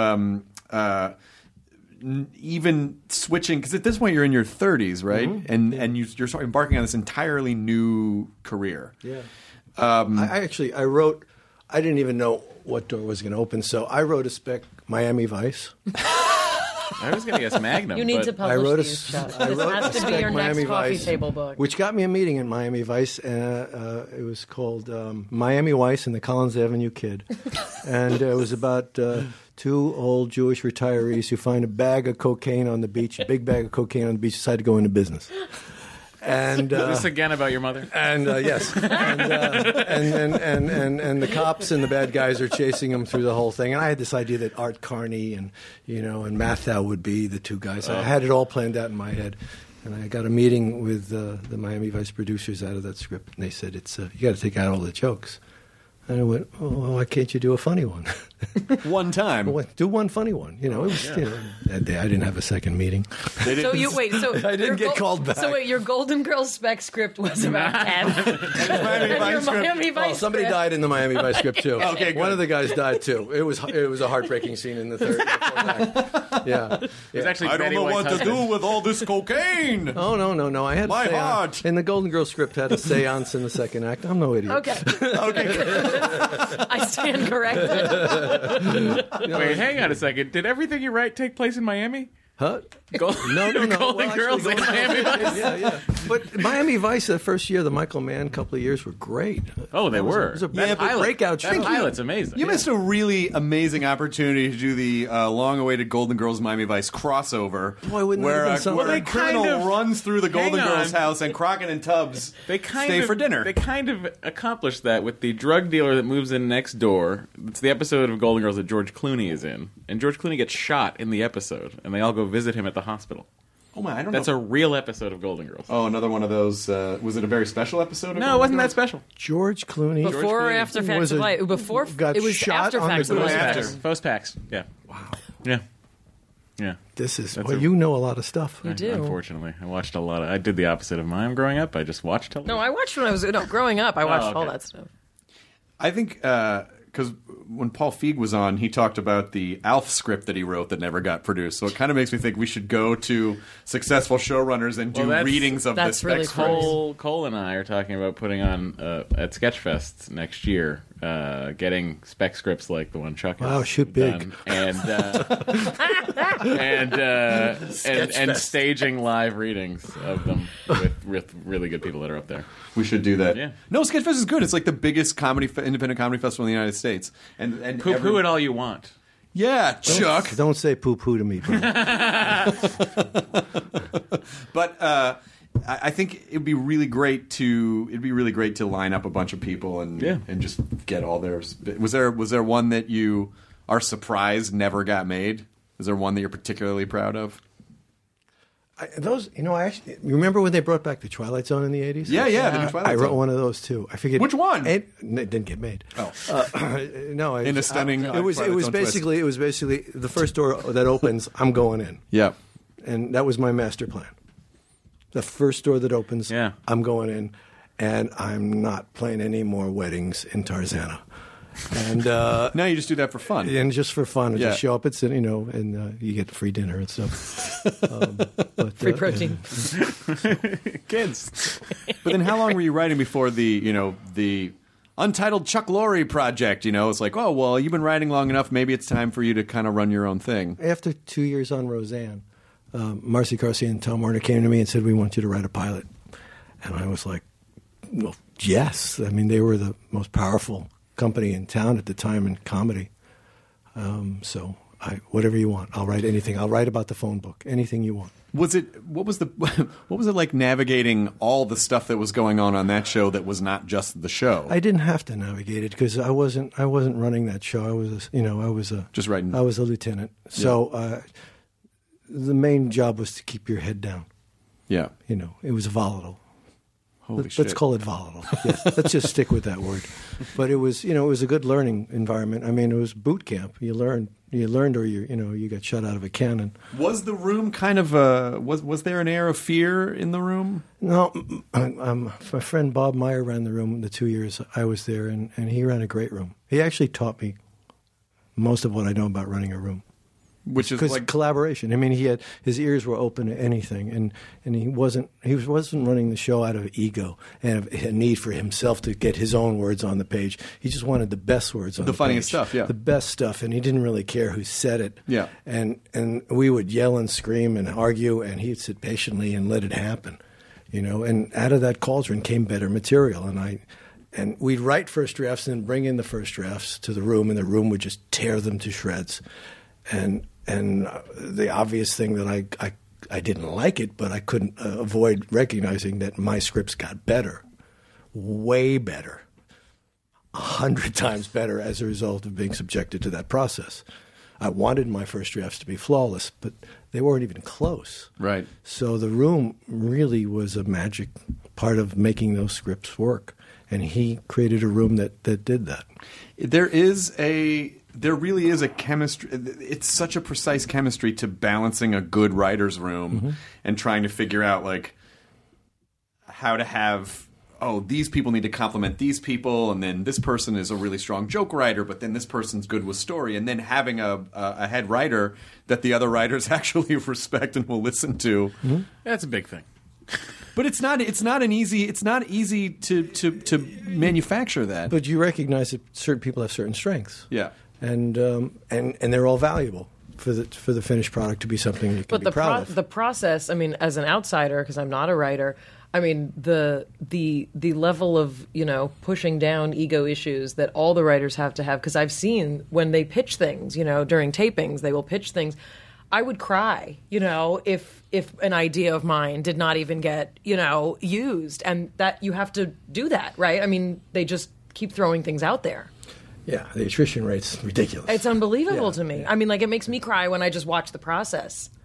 even switching, because at this point you're in your 30s, right? And you're sort of embarking on this entirely new career. Yeah. I wrote. I didn't even know what door was going to open, so I wrote a spec Miami Vice. I was going to guess Magnum. You need but to publish these, Chuck. This has to be your next Miami coffee Vice, table book. which got me a meeting in Miami Vice. It was called Miami Vice and the Collins Avenue Kid, and it was about two old Jewish retirees who find a bag of cocaine on the beach, a big bag of cocaine on the beach, decide to go into business. And this again about your mother? and yes, and the cops and the bad guys are chasing them through the whole thing. And I had this idea that Art Carney and and Mathau would be the two guys. I had it all planned out in my head. And I got a meeting with the Miami Vice producers out of that script, and they said, you got to take out all the jokes. And I went, well, why can't you do a funny one? One time. Do one funny one. It was, that day I didn't have a second meeting. So you wait. So I didn't get called back. So wait, your Golden Girls spec script was about 10. And your Miami Vice Somebody script. died in the Miami Vice script too. Okay, good. One of the guys died too. It was a heartbreaking scene in the third. Yeah. It's actually I don't Betty know White's what to husband. do with all this cocaine. Oh no! I had My a seance. heart. And the Golden Girls script had a séance in the second act. I'm no idiot. Okay, Okay. I stand corrected. Wait, hang on a second. Did everything you write take place in Miami? Huh? No. No. Golden Girls in Miami Vice? Yeah. But Miami Vice, the first year, the Michael Mann couple of years were great. Oh, they were. It was a That pilot, breakout show. That pilot's amazing. You missed a really amazing opportunity to do the long-awaited Golden Girls Miami Vice crossover, Boy, wouldn't that where have been something? where a Well, they kind criminal of- runs through the Golden hang Girls on. house and Crockett and Tubbs They stay for dinner. They kind of accomplished that with the drug dealer that moves in next door. It's the episode of Golden Girls that George Clooney is in, and George Clooney gets shot in the episode, and they all go visit him at the hospital. Oh my, I don't That's know. a real episode of Golden Girls. Oh, another one of those. Was it a very special episode? Of No, it wasn't that special. George Clooney. Before or after Facts was of a- Life? Before got it was shot after on the Facts of ground. Life. After. Postpax. Yeah. Wow. Yeah. Yeah. This is, That's well, a- you know a lot of stuff. You do. Unfortunately, I watched a lot of. I did the opposite of mine growing up. I just watched television. No, I watched when I was growing up. I watched okay. all that stuff. I think because when Paul Feig was on, he talked about the Alf script that he wrote that never got produced. So it kind of makes me think we should go to successful showrunners and do Well, that's- readings of the that's spec really scripts. cool. Cole and I are talking about putting on at Sketchfest next year, getting spec scripts like the one Chuck has Wow, shoot big. done, and staging live readings of them with really good people that are up there. We should do that. Yeah. No, Sketchfest is good. It's like the biggest independent comedy festival in the United States. And Poo it all you want. Yeah, Chuck. Don't say poo-poo to me, bro. But I think it'd be really great to line up a bunch of people and just get all theirs. Was there one that you are surprised never got made? Is there one that you're particularly proud of? I actually remember when they brought back the Twilight Zone in the 80s? Yeah, the new Twilight I wrote Zone. one of those too. I forget Which one? It didn't get made. Oh. No, In a stunning It was Twilight Zone basically the first door that opens. I'm going in, Yeah. and that was my master plan. The first door that opens, Yeah. I'm going in, and I'm not playing any more weddings in Tarzana. And Now you just do that for fun. and just for fun, Yeah. just show up. It's and you get free dinner and stuff. Free protein. Kids. But then how long were you writing before the Untitled Chuck Lorre project? It's like, oh, well, you've been writing long enough. Maybe it's time for you to kind of run your own thing. After 2 years on Roseanne, Marcy Carsey and Tom Warner came to me and said, we want you to write a pilot. And I was like, well, yes. I mean, they were the most powerful company in town at the time in comedy. So whatever you want, I'll write anything. I'll write about the phone book, anything you want. What was it like navigating all the stuff that was going on that show that was not just the show? I didn't have to navigate it because I wasn't running that show. I was Just writing. I was a lieutenant. So the main job was to keep your head down. Yeah. It was volatile. Holy Let's shit. call it volatile. Yeah, let's just stick with that word. But it was a good learning environment. I mean, it was boot camp. You learned, or you got shot out of a cannon. Was the room kind of was there an air of fear in the room? No, my friend Bob Meyer ran the room the 2 years I was there, and he ran a great room. He actually taught me most of what I know about running a room. Which is Because like collaboration. I mean, his ears were open to anything, and he wasn't running the show out of ego and a need for himself to get his own words on the page. He just wanted the best words on the funniest page. stuff, yeah. The best stuff, and he didn't really care who said it. Yeah. And we would yell and scream and argue, and he'd sit patiently and let it happen. And out of that cauldron came better material, and we'd write first drafts and then bring in the first drafts to the room, and the room would just tear them to shreds. And the obvious thing that I didn't like it, but I couldn't avoid recognizing that my scripts got better, way better, 100 times better as a result of being subjected to that process. I wanted my first drafts to be flawless, but they weren't even close. Right. So the room really was a magic part of making those scripts work, and he created a room that did that. There really is a chemistry. It's such a precise chemistry to balancing a good writer's room and trying to figure out like how to have. Oh, these people need to complement these people, and then this person is a really strong joke writer, but then this person's good with story, and then having a head writer that the other writers actually respect and will listen to. That's a big thing. But it's not easy to manufacture that. But you recognize that certain people have certain strengths. Yeah. And they're all valuable for the finished product to be something you can be proud of. The process, I mean, as an outsider, because I'm not a writer, I mean, the level of, pushing down ego issues that all the writers have to have, because I've seen when they pitch things, during tapings, they will pitch things. I would cry, if an idea of mine did not even get, used, and that you have to do that, right? I mean, they just keep throwing things out there. Yeah, the attrition rate's ridiculous. It's unbelievable to me. I mean, like, it makes me cry when I just watch the process.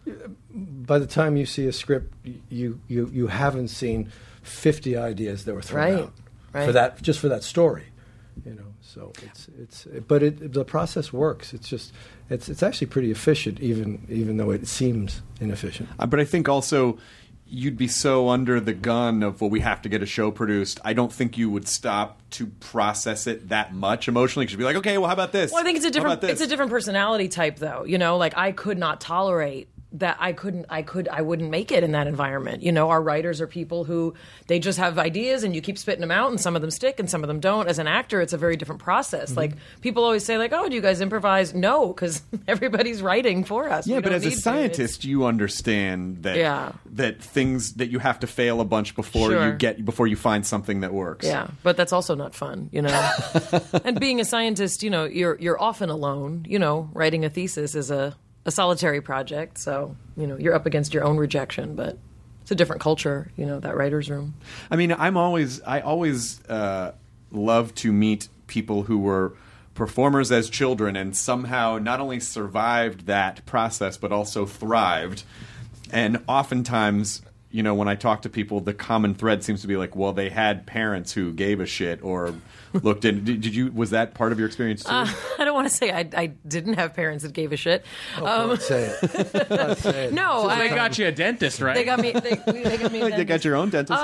by the time you see a script, you haven't seen 50 ideas that were thrown out for that story, So the process works. It's actually pretty efficient, even though it seems inefficient. But I think also you'd be so under the gun of, well, we have to get a show produced. I don't think you would stop to process it that much emotionally. Because you'd be like, okay, well, how about this? Well, I think it's a different personality type, though. Like I could not tolerate that. I wouldn't make it in that environment. Our writers are people who they just have ideas and you keep spitting them out, and some of them stick and some of them don't. As an actor, it's a very different process. Mm-hmm. Like people always say, like, oh, do you guys improvise? No, because everybody's writing for us. Yeah, but as a scientist, you understand that that things that you have to fail a bunch before you find something that works. Yeah, but that's also not fun, And being a scientist, you're often alone. Writing a thesis is a solitary project, so you're up against your own rejection, but it's a different culture, that writer's room. I mean, I always love to meet people who were performers as children and somehow not only survived that process but also thrived. And oftentimes, when I talk to people, the common thread seems to be like, well, they had parents who gave a shit or looked in. Was that part of your experience too? I don't want to say I didn't have parents that gave a shit. Say it. No, they got you a dentist, right? They got me. They got me. A dentist. They got your own dentist.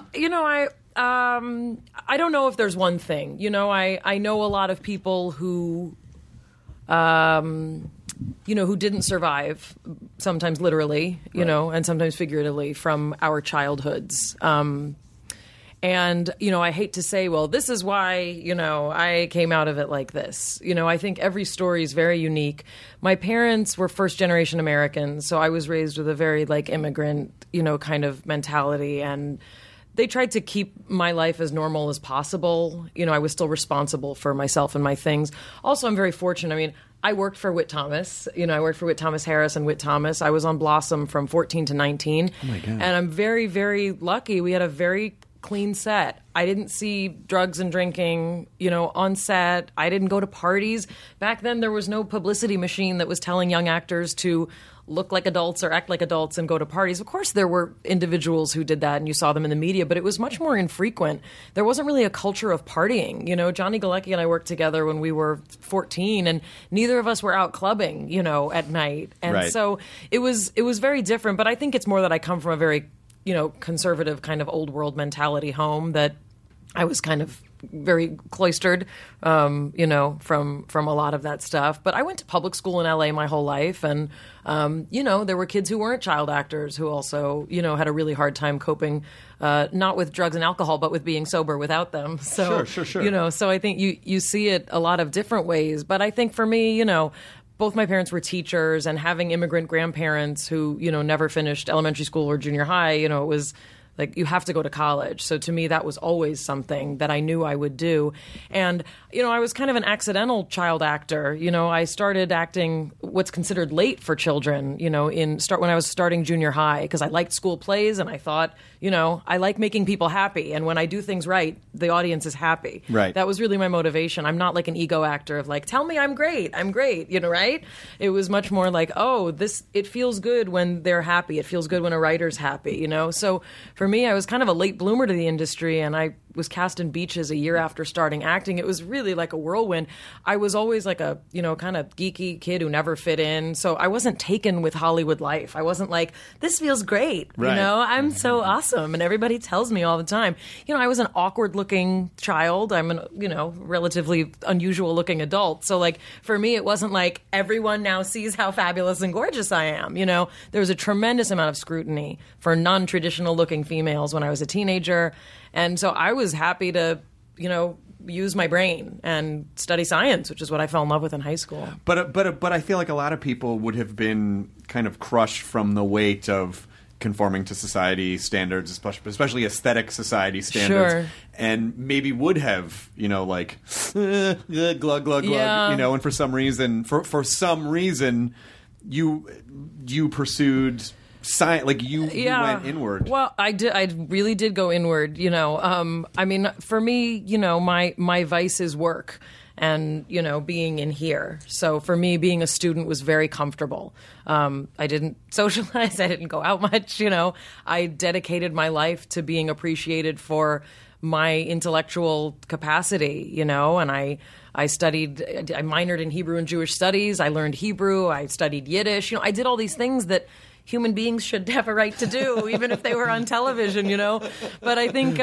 I don't know if there's one thing. I know a lot of people who, who didn't survive, sometimes literally, and sometimes figuratively from our childhoods. And, I hate to say, well, this is why, I came out of it like this. I think every story is very unique. My parents were first-generation Americans, so I was raised with a very, immigrant, kind of mentality. And they tried to keep my life as normal as possible. I was still responsible for myself and my things. Also, I'm very fortunate. I mean, I worked for Whit Thomas. I worked for Whit Thomas Harris and Whit Thomas. I was on Blossom from 14 to 19. Oh, my God. And I'm very, very lucky. We had a very clean set. I didn't see drugs and drinking, on set. I didn't go to parties. Back then, there was no publicity machine that was telling young actors to look like adults or act like adults and go to parties. Of course, there were individuals who did that, and you saw them in the media, but it was much more infrequent. There wasn't really a culture of partying. Johnny Galecki and I worked together when we were 14, and neither of us were out clubbing, at night. And so it was very different, but I think it's more that I come from a very conservative kind of old world mentality home that I was kind of very cloistered, from a lot of that stuff. But I went to public school in LA my whole life, and there were kids who weren't child actors who also had a really hard time coping, not with drugs and alcohol, but with being sober without them. So sure. So I think you see it a lot of different ways. But I think for me, both my parents were teachers, and having immigrant grandparents who, never finished elementary school or junior high, it was like you have to go to college. So to me, that was always something that I knew I would do. And, I was kind of an accidental child actor. I started acting what's considered late for children, when I was starting junior high, because I liked school plays and I thought, I like making people happy. And when I do things right, the audience is happy. Right. That was really my motivation. I'm not like an ego actor of like, tell me I'm great, right? It was much more like, it feels good when they're happy. It feels good when a writer's happy, So for me, I was kind of a late bloomer to the industry, and I was cast in Beaches a year after starting acting. It was really like a whirlwind. I was always like a, kind of geeky kid who never fit in. So I wasn't taken with Hollywood life. I wasn't like, this feels great. Right. I'm so awesome. And everybody tells me all the time. I was an awkward looking child. I'm an, relatively unusual looking adult. So like for me, it wasn't like everyone now sees how fabulous and gorgeous I am. There was a tremendous amount of scrutiny for non-traditional looking females when I was a teenager. And so I was happy to, use my brain and study science, which is what I fell in love with in high school. But I feel like a lot of people would have been kind of crushed from the weight of conforming to society standards, especially aesthetic society standards, sure. And maybe would have, glug, glug, glug, yeah. And for some reason, you pursued science, like you went inward. Well, I did. I really did go inward. For me, my vice is work. and, you know, being in here. So for me, being a student was very comfortable. I didn't socialize. I didn't go out much. You know, I dedicated my life to being appreciated for my intellectual capacity, you know, and I minored in Hebrew and Jewish studies. I learned Hebrew. I studied Yiddish. You know, I did all these things that human beings should have a right to do, even if they were on television, you know. But I think,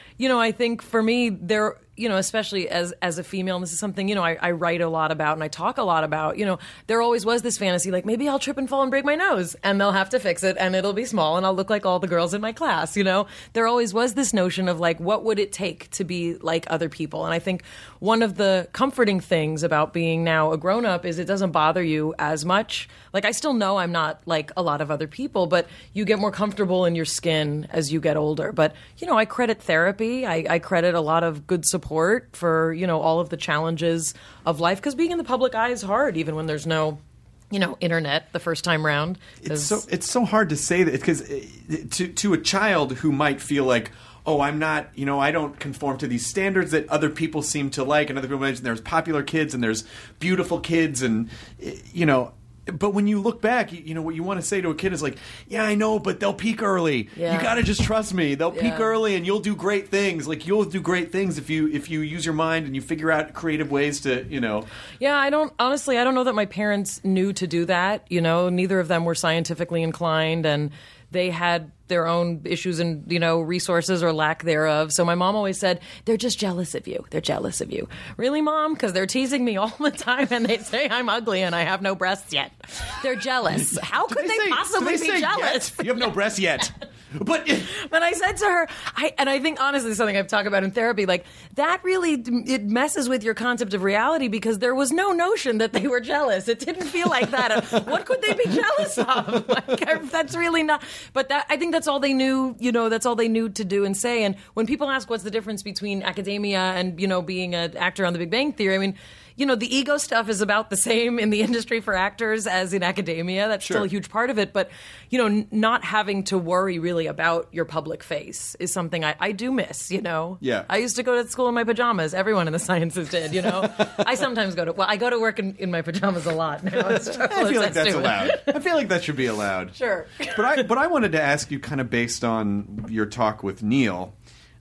I think for me, there, you know, especially as a female, and this is something, you know, I write a lot about and I talk a lot about, you know, there always was this fantasy, like, maybe I'll trip and fall and break my nose and they'll have to fix it and it'll be small and I'll look like all the girls in my class, you know. There always was this notion of, like, what would it take to be like other people? And I think one of the comforting things about being now a grown-up is it doesn't bother you as much. Like, I still know I'm not like a lot of other people, but you get more comfortable in your skin as you get older. But, you know, I credit therapy. I credit a lot of good support for, you know, all of the challenges of life, because being in the public eye is hard, even when there's no, you know, internet the first time round. It's so hard to say that, because to a child who might feel like, oh, I'm not, you know, I don't conform to these standards that other people seem to like, and other people mention there's popular kids and there's beautiful kids, and, you know. But when you look back, you know, what you want to say to a kid is like, yeah, I know, but they'll peak early. Yeah. You got to just trust me. They'll peak early and you'll do great things. Like, you'll do great things if you use your mind and you figure out creative ways to, you know. Yeah, I don't know that my parents knew to do that. You know, neither of them were scientifically inclined, and they had their own issues and, you know, resources or lack thereof. So my mom always said, they're just jealous of you. They're jealous of you. Really, Mom? Because they're teasing me all the time and they say I'm ugly and I have no breasts yet. They're jealous. How could they possibly be jealous? Yet? You have no breasts yet. But I said to her, I think honestly something I've talked about in therapy, like, that really, it messes with your concept of reality, because there was no notion that they were jealous. It didn't feel like that. What could they be jealous of? Like, that's really not. But I think that's all they knew. You know, that's all they knew to do and say. And when people ask what's the difference between academia and, you know, being an actor on The Big Bang Theory, I mean, you know, the ego stuff is about the same in the industry for actors as in academia. That's still a huge part of it. But, you know, not having to worry really about your public face is something I do miss, you know. Yeah. I used to go to school in my pajamas. Everyone in the sciences did, you know. I sometimes I go to work in my pajamas a lot now. I feel like that's allowed. I feel like that should be allowed. Sure. But I wanted to ask you, kind of based on your talk with Neil,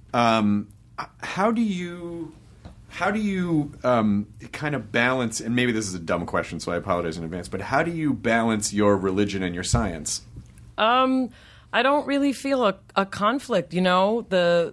how do you kind of balance, and maybe this is a dumb question, so I apologize in advance, but how do you balance your religion and your science? I don't really feel a conflict, you know.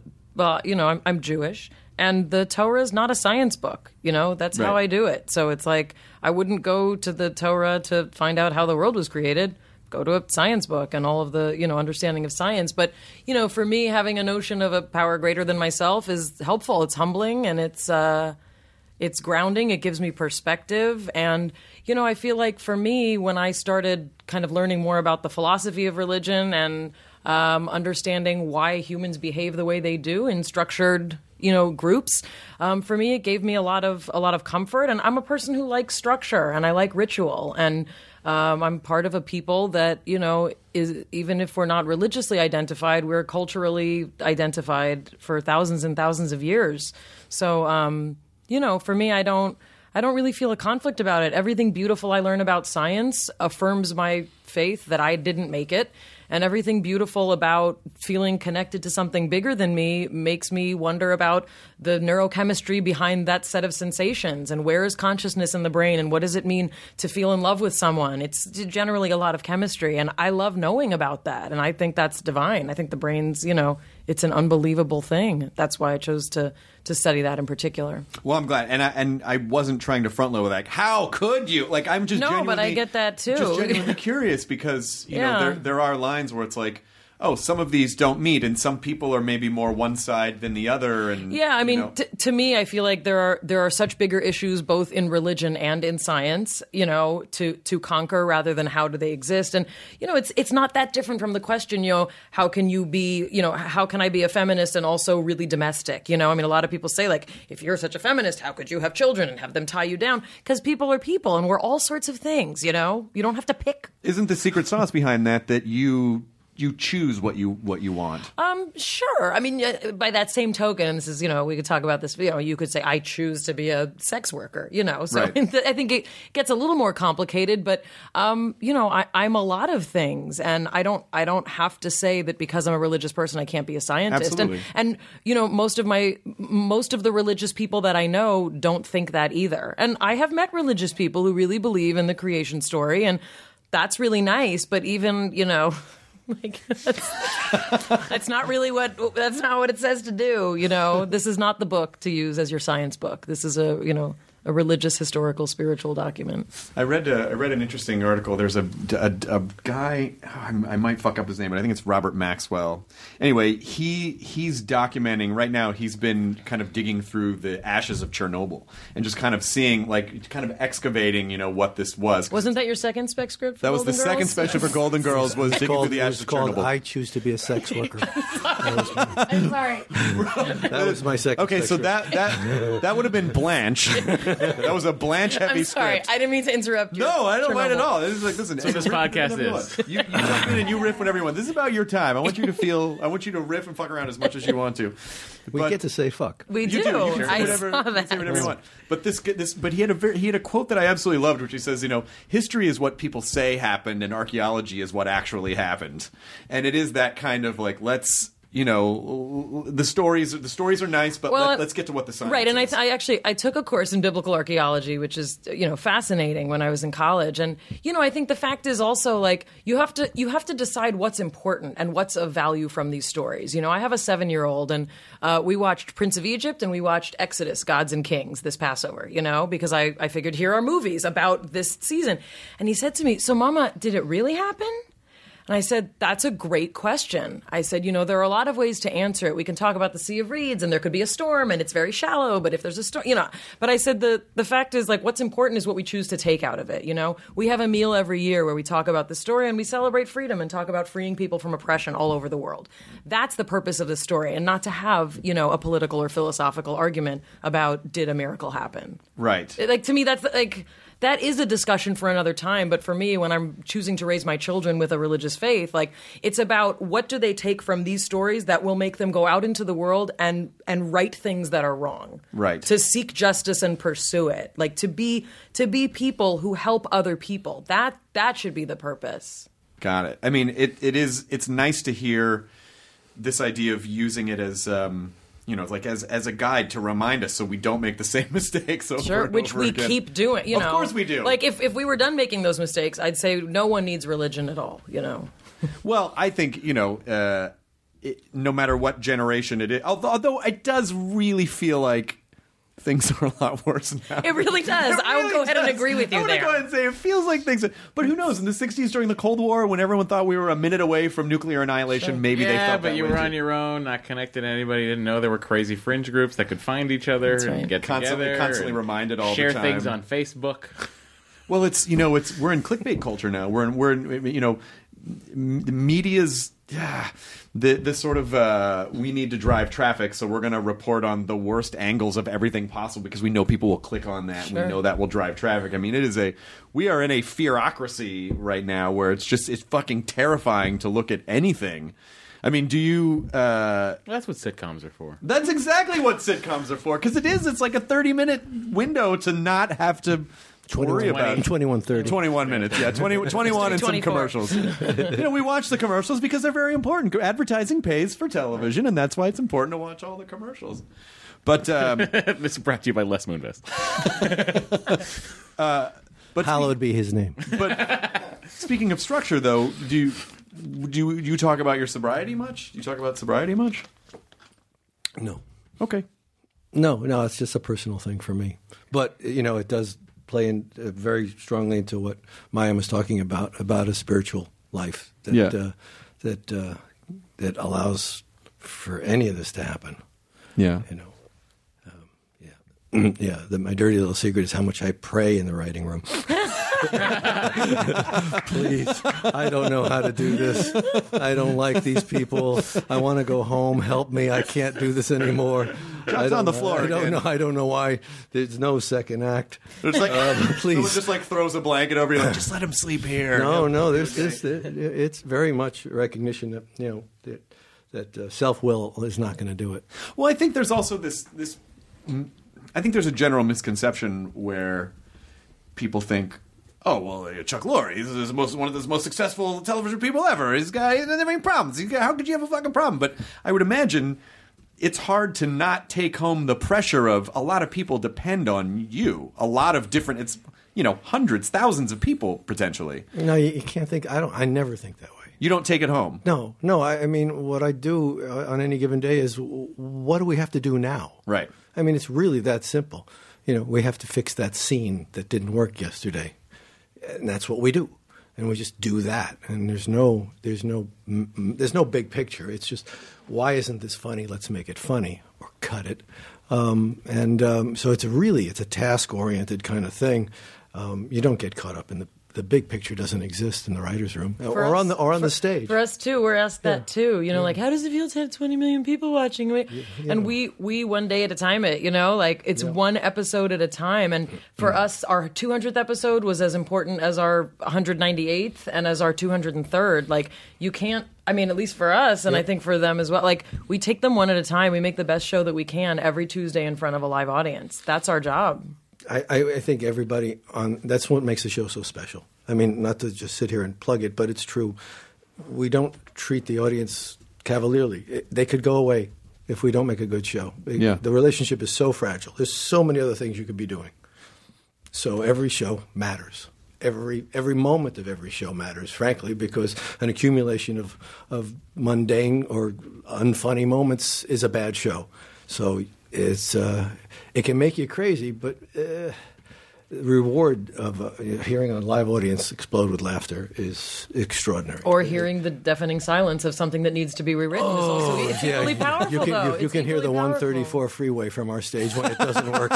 I'm Jewish, and the Torah is not a science book, you know. That's how I do it. So it's like, I wouldn't go to the Torah to find out how the world was created. Go to a science book and all of the, you know, understanding of science. But, you know, for me, having a notion of a power greater than myself is helpful. It's humbling, and it's grounding. It gives me perspective. And, you know, I feel like for me, when I started kind of learning more about the philosophy of religion and understanding why humans behave the way they do in structured, you know, groups, for me, it gave me a lot of comfort. And I'm a person who likes structure and I like ritual, and I'm part of a people that, you know, is, even if we're not religiously identified, we're culturally identified for thousands and thousands of years. So, you know, for me, I don't really feel a conflict about it. Everything beautiful I learn about science affirms my faith that I didn't make it. And everything beautiful about feeling connected to something bigger than me makes me wonder about the neurochemistry behind that set of sensations, and where is consciousness in the brain, and what does it mean to feel in love with someone. It's generally a lot of chemistry, and I love knowing about that, and I think that's divine. I think the brain's, you know, it's an unbelievable thing. That's why I chose to study that in particular. Well, I'm glad, and I wasn't trying to front load with, like, how could you? Like, I'm just genuinely, but I get that too. Just genuinely curious, because you know there are lines where it's like, oh, some of these don't meet, and some people are maybe more one side than the other. And yeah, I mean, to me, I feel like there are such bigger issues both in religion and in science, you know, to conquer, rather than how do they exist. And you know, it's not that different from the question, you know, how can you be, you know, how can I be a feminist and also really domestic? You know, I mean, a lot of people say, like, if you're such a feminist, how could you have children and have them tie you down? Because people are people, and we're all sorts of things. You know, you don't have to pick. Isn't the secret sauce behind that you you choose what you want. Sure. I mean, by that same token, this is, we could talk about this, you could say, I choose to be a sex worker, So Right. I think it gets a little more complicated, but, I'm a lot of things, and I don't have to say that because I'm a religious person, I can't be a scientist. Absolutely. And most of the religious people that I know don't think that either. And I have met religious people who really believe in the creation story, and that's really nice, but even, that's not what it says to do. This is not the book to use as your science book. This is a religious, historical, spiritual document. I read an interesting article. There's a guy, I might fuck up his name, but I think it's Robert Maxwell. Anyway, he's documenting right now. He's been kind of digging through the ashes of Chernobyl and just kind of seeing, kind of excavating, what this was. Wasn't that your second spec script? That was the second special for Golden Girls. Was digging through the ashes of Chernobyl. I choose to be a sex worker. I'm sorry. That was my second. Okay, so script. that would have been Blanche. That was a Blanche-heavy I'm sorry. script. I didn't mean to interrupt you. No, I don't mind at all. This is listen. That's what this podcast is. You jump in and you riff whenever you want. This is about your time. I want you to riff and fuck around as much as you want to. We get to say fuck. We You do. You can say I whatever, saw you can say that. whatever you want. But he had a quote that I absolutely loved, which he says, history is what people say happened, and archaeology is what actually happened. And it is that kind of let's. The stories are nice, but let's get to what the science right. And is. I took a course in biblical archaeology, which is fascinating when I was in college. And I think the fact is also you have to decide what's important and what's of value from these stories. I have a 7-year-old, and we watched Prince of Egypt and we watched Exodus, Gods and Kings this Passover. Because I figured here are movies about this season. And he said to me, "So, Mama, did it really happen?" And I said, that's a great question. I said, there are a lot of ways to answer it. We can talk about the Sea of Reeds, and there could be a storm, and it's very shallow, but if there's a storm, But I said, the fact is, what's important is what we choose to take out of it, We have a meal every year where we talk about the story, and we celebrate freedom and talk about freeing people from oppression all over the world. That's the purpose of the story, and not to have, a political or philosophical argument about did a miracle happen. Right. To me, that's that is a discussion for another time. But for me, when I'm choosing to raise my children with a religious faith, it's about what do they take from these stories that will make them go out into the world and right things that are wrong. Right. To seek justice and pursue it. To be people who help other people. That should be the purpose. Got it. I mean, it's nice to hear this idea of using it as as a guide to remind us so we don't make the same mistakes over Sure, and which over we again. keep doing. Of course we do. If we were done making those mistakes, I'd say no one needs religion at all. Well, I think no matter what generation it is, although it does really feel like things are a lot worse now. It really does. I will go ahead and agree with you I want to there. go ahead and say it feels like things. But who knows? In the 60s during the Cold War, when everyone thought we were a minute away from nuclear annihilation, maybe they Yeah, felt but that you way were too. on your own, not connected to anybody. Didn't know there were crazy fringe groups that could find each other That's and right. get Constantly together, and reminded all the share time. things on Facebook. Well, we're in clickbait culture now. We're in media's the sort of we need to drive traffic, so we're going to report on the worst angles of everything possible because we know people will click on that. Sure. And we know that will drive traffic. I mean, we are in a fearocracy right now where it's fucking terrifying to look at anything. I mean, do you? That's what sitcoms are for. That's exactly what sitcoms are for because it's like a 30-minute window to not have to. Worry about 21:30. 21 minutes, yeah, 21 and some 24. commercials. We watch the commercials because they're very important. Advertising pays for television, and that's why it's important to watch all the commercials. But This is brought to you by Les Moonves. but Hallowed be his name. But speaking of structure, though, do you talk about your sobriety much? Do you talk about sobriety much? No. Okay. No, it's just a personal thing for me. But, it does play in very strongly into what Maya was talking about a spiritual life that that allows for any of this to happen. Yeah. My dirty little secret is how much I pray in the writing room. Please, I don't know how to do this. I don't like these people. I want to go home. Help me. I can't do this anymore. Chuck's on the floor. I don't know why there's no second act. It's like please. someone just like throws a blanket over you, like just let him sleep here. No. It's very much recognition that that self-will is not going to do it. Well, I think there's also this. I think there's a general misconception where people think, oh, well, Chuck Lorre, he's one of the most successful television people ever. This guy doesn't have any problems. How could you have a fucking problem? But I would imagine it's hard to not take home the pressure of a lot of people depend on you. A lot of different, it's, hundreds, thousands of people potentially. No, you can't think, I never think that way. You don't take it home? No. I mean, what I do on any given day is, what do we have to do now? Right. I mean, it's really that simple. We have to fix that scene that didn't work yesterday. And that's what we do. And we just do that. And there's no big picture. It's just, why isn't this funny? Let's make it funny or cut it. So it's a task-oriented kind of thing. You don't get caught up in the big picture doesn't exist in the writer's room or on the stage. For us too, we're asked that too. Like, how does it feel to have 20 million people watching? And we one day at a time it's one episode at a time. And for us, our 200th episode was as important as our 198th and as our 203rd. Like, you can't. I mean, at least for us, and I think for them as well. Like, we take them one at a time. We make the best show that we can every Tuesday in front of a live audience. That's our job. I think everybody that's what makes the show so special. I mean, not to just sit here and plug it, but it's true. We don't treat the audience cavalierly. They could go away if we don't make a good show. The relationship is so fragile. There's so many other things you could be doing. So every show matters. Every moment of every show matters, frankly, because an accumulation of mundane or unfunny moments is a bad show. So it can make you crazy, but the reward of hearing a live audience explode with laughter is extraordinary. Or hearing the deafening silence of something that needs to be rewritten is also equally powerful. You can hear the 134 freeway from our stage when it doesn't work.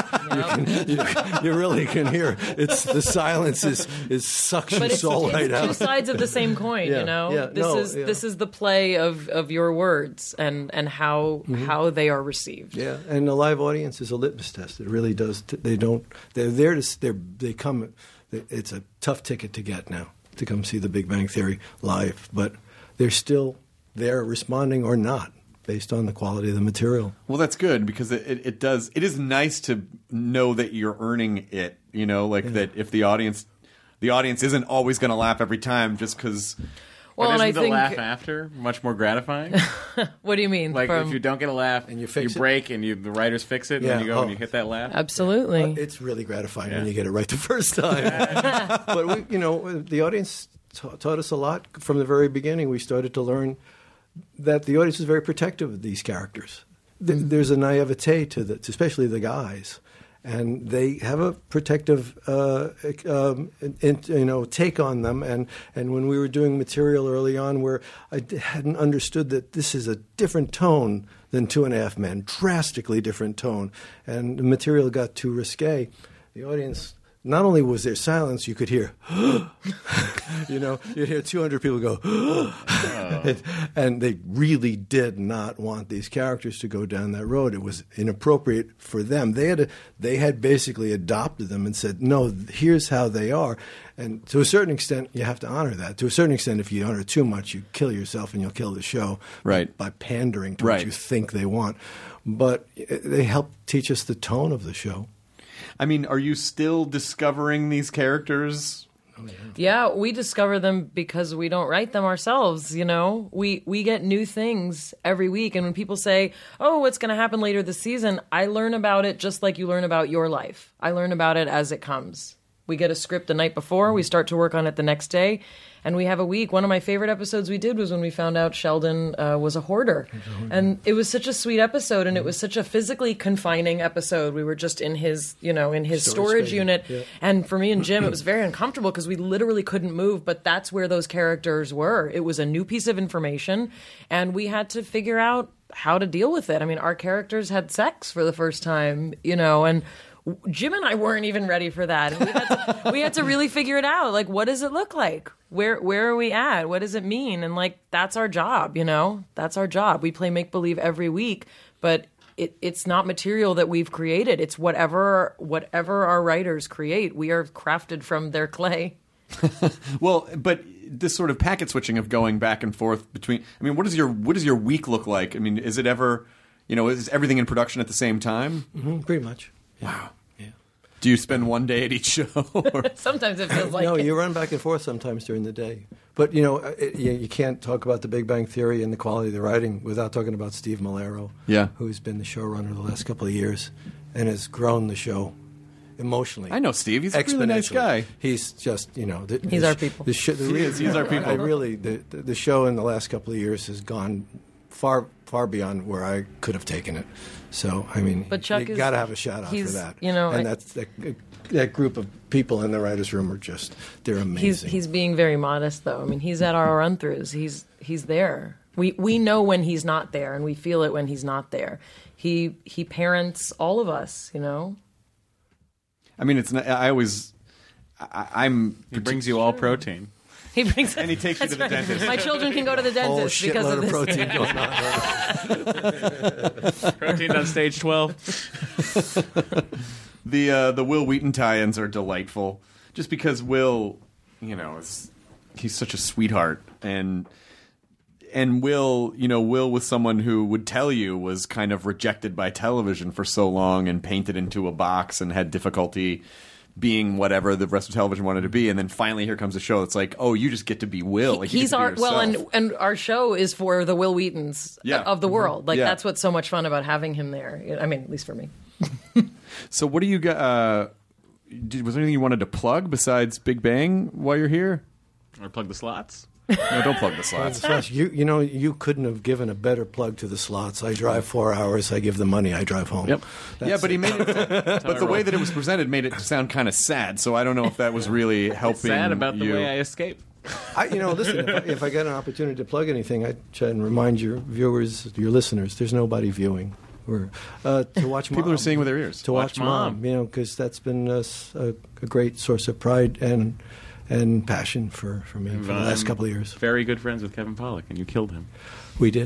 You really can hear the silence is suction soul right out. It's two sides of the same coin. This is the play of your words and how they are received. Yeah, and the live audience is a litmus test. It really does. They're there to. They come. It's a tough ticket to get now to come see The Big Bang Theory live, but they're still there, responding or not, based on the quality of the material. Well, that's good because it does. It is nice to know that you're earning it. That if the audience isn't always going to laugh every time just because. Well, and isn't the laugh after much more gratifying? What do you mean? Like, if you don't get a laugh, and you break, and the writers fix it, and then you go and you hit that laugh? Absolutely. It's really gratifying when you get it right the first time. But, the audience taught us a lot from the very beginning. We started to learn that the audience is very protective of these characters. There's a naivete to especially the guys. And they have a protective, take on them. And when we were doing material early on, where I hadn't understood that this is a different tone than 2.5 Men, drastically different tone, and the material got too risque, the audience. Not only was there silence, you could hear, you'd hear 200 people go, and they really did not want these characters to go down that road. It was inappropriate for them. They had basically adopted them and said, no, here's how they are. And to a certain extent, you have to honor that. To a certain extent, if you honor too much, you kill yourself and you'll kill the show by pandering to what you think they want. But they help teach us the tone of the show. I mean, are you still discovering these characters? Oh, yeah, we discover them because we don't write them ourselves, We get new things every week, and when people say, oh, what's going to happen later this season, I learn about it just like you learn about your life. I learn about it as it comes. We get a script the night before, we start to work on it the next day, and we have a week. One of my favorite episodes we did was when we found out Sheldon was a hoarder. And it was such a sweet episode, and it was such a physically confining episode. We were just in his, storage unit. Yeah. And for me and Jim, it was very uncomfortable because we literally couldn't move, but that's where those characters were. It was a new piece of information, and we had to figure out how to deal with it. I mean, our characters had sex for the first time, and Jim and I weren't even ready for that. And we had to really figure it out. Like, what does it look like? Where are we at? What does it mean? And like, that's our job, you know? That's our job. We play make-believe every week, but it's not material that we've created. It's whatever our writers create. We are crafted from their clay. Well, but this sort of packet switching of going back and forth between, I mean, what does your week look like? I mean, is it ever, you know, is everything in production at the same time? Mm-hmm, pretty much. Yeah. Wow. Yeah. Do you spend one day at each show? Or? Sometimes it feels like no, it. you run back and forth sometimes during the day. But, you know, you can't talk about The Big Bang Theory and the quality of the writing without talking about Steve Malero, who's been the showrunner the last couple of years and has grown the show emotionally. I know Steve. He's a really nice guy. He's just, you know... He's our people. He's our people. I really... The show in the last couple of years has gone far, far beyond where I could have taken it. So, I mean, but Chuck you got to have a shout out for that. You know, and that group of people in the writers' room are just, they're amazing. He's being very modest, though. I mean, he's at our run-throughs. He's there. We know when he's not there, and we feel it when he's not there. He parents all of us, you know? I mean, it's not, He brings you all protein. He brings and he takes you to the dentist. My children can go to the dentist because of this. Protein going on. Protein on stage 12. The Will Wheaton tie-ins are delightful, just because Will, you know, he's such a sweetheart, and Will, you know, Will was someone who would tell you was kind of rejected by television for so long and painted into a box and had difficulty being whatever the rest of television wanted to be, and then finally here comes a show that's like, oh, you just get to be Will. Like, he's our and our show is for the Will Wheatons of the world. Like that's what's so much fun about having him there. I mean, at least for me. So, what do you got? Was there anything you wanted to plug besides Big Bang while you're here? Or plug the slots? No, don't plug the slots. You know, you couldn't have given a better plug to the slots. I drive 4 hours. I give the money. I drive home. Yep. But he made it. But the way that it was presented made it sound kind of sad. So I don't know if that was really helping. Sad about you. the way I escape. Listen. If I get an opportunity to plug anything, I try and remind your viewers, your listeners, there's nobody viewing. Or to watch Mom. People are seeing with their ears. To watch Mom. You know, because that's been a great source of pride and passion for me for the last couple of years. Very good friends with Kevin Pollak, and you killed him. We did.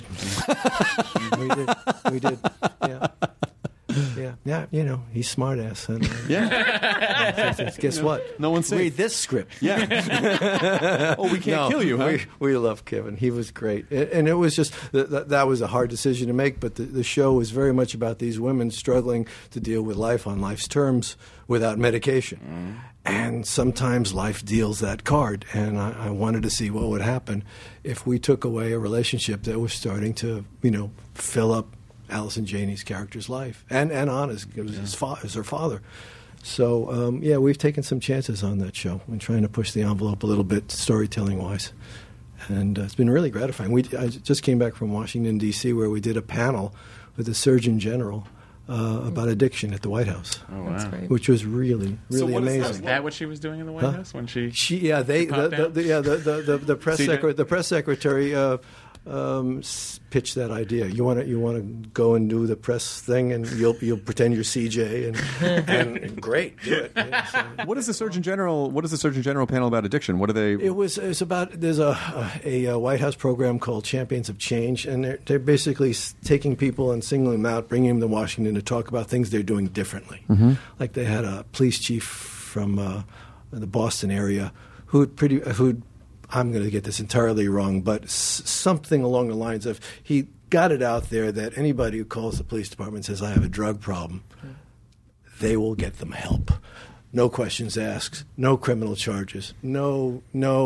We did. Yeah. You know, he's smart ass. And, guess what? No one's safe. Read this script. Yeah. Oh, we can't kill you, huh? We love Kevin. He was great, and it was just that was a hard decision to make. But the show was very much about these women struggling to deal with life on life's terms without medication. And sometimes life deals that card, and I wanted to see what would happen if we took away a relationship that was starting to, you know, fill up Allison Janney's character's life, and Anna's, it was her father. So, we've taken some chances on that show and trying to push the envelope a little bit storytelling-wise. And it's been really gratifying. I just came back from Washington, D.C., where we did a panel with the Surgeon General about addiction at the White House. Oh, wow. That's great. Which was really amazing. Was that what she was doing in the White House when the press secretary pitched that idea. You want to go and do the press thing, and you'll pretend you're CJ, and great, do it. Yeah, so. What is the Surgeon General panel about addiction? What are they? It was about, there's a White House program called Champions of Change, and they're basically taking people and singling them out, bringing them to Washington to talk about things they're doing differently. Mm-hmm. Like they had a police chief from the Boston area who'd I'm going to get this entirely wrong, but something along the lines of, he got it out there that anybody who calls the police department and says, I have a drug problem, they will get them help. No questions asked, no criminal charges, no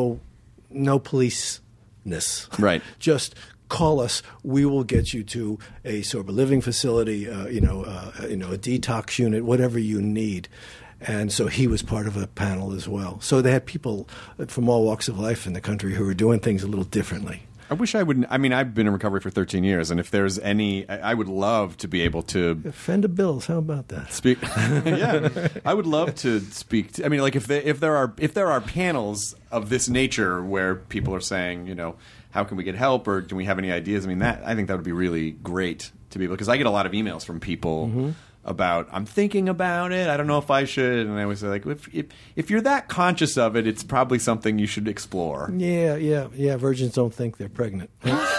police-ness. Right. Just call us. We will get you to a sober living facility, a detox unit, whatever you need. And so he was part of a panel as well. So they had people from all walks of life in the country who were doing things a little differently. I wish I would. I mean, I've been in recovery for 13 years, and if there's any, I would love to be able to. Fender Bills, how about that? Speak. Yeah, I would love to speak. I mean, like if there are panels of this nature where people are saying, you know, how can we get help, or do we have any ideas? I mean, I think that would be really great to be able, because I get a lot of emails from people. Mm-hmm. about I'm thinking about it. I don't know if I should. And I always say, like, if you're that conscious of it, it's probably something you should explore. Yeah. Virgins don't think they're pregnant.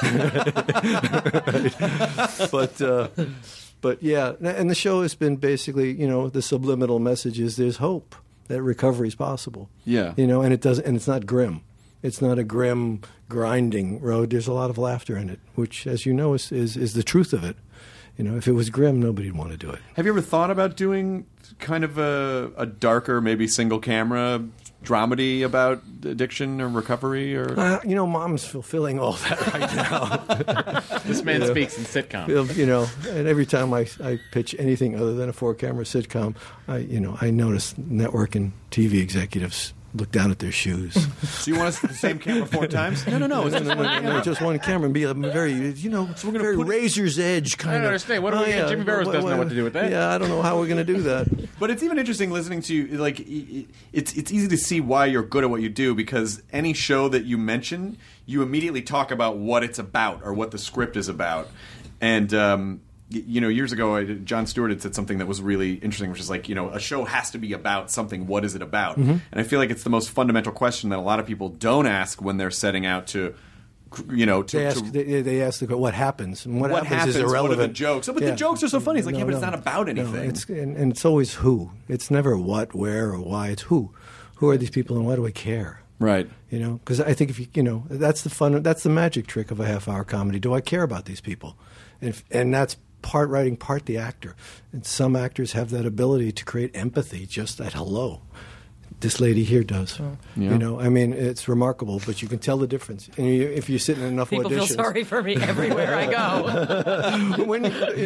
But yeah, and the show has been basically, the subliminal message is there's hope that recovery is possible. Yeah. And it's not grim. It's not a grim, grinding road. There's a lot of laughter in it, which, as you know, is the truth of it. If it was grim, nobody'd want to do it. Have you ever thought about doing kind of a darker, maybe single camera dramedy about addiction or recovery? Or Mom's fulfilling all that right now. This man speaks in sitcom. And every time I pitch anything other than a 4-camera sitcom, I notice network and TV executives look down at their shoes. So you want us to the same camera 4 times? No, just one camera and be a very, very razor's edge kind of. I don't understand. What do we? Jimmy Barrows doesn't know what to do with that. Yeah, I don't know how we're going to do that. But it's even interesting listening to you. Like, it's easy to see why you're good at what you do, because any show that you mention, you immediately talk about what it's about or what the script is about. And years ago, Jon Stewart had said something that was really interesting, which is like, a show has to be about something. What is it about? Mm-hmm. And I feel like it's the most fundamental question that a lot of people don't ask when they're setting out to, they ask what happens, and what happens is irrelevant. What are the jokes? But the jokes are so funny. It's like, but it's not about anything. And it's always who. It's never what, where, or why. It's who. Who are these people, and why do I care? Right. Because I think if that's the fun. That's the magic trick of a half-hour comedy. Do I care about these people? And that's part writing, part the actor. And some actors have that ability to create empathy just at hello. This lady here does. Oh. Yeah. It's remarkable, but you can tell the difference. And if you sit in enough people auditions. People feel sorry for me everywhere I go. When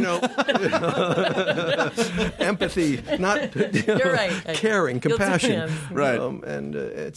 empathy, not You're right. Caring, compassion, right? And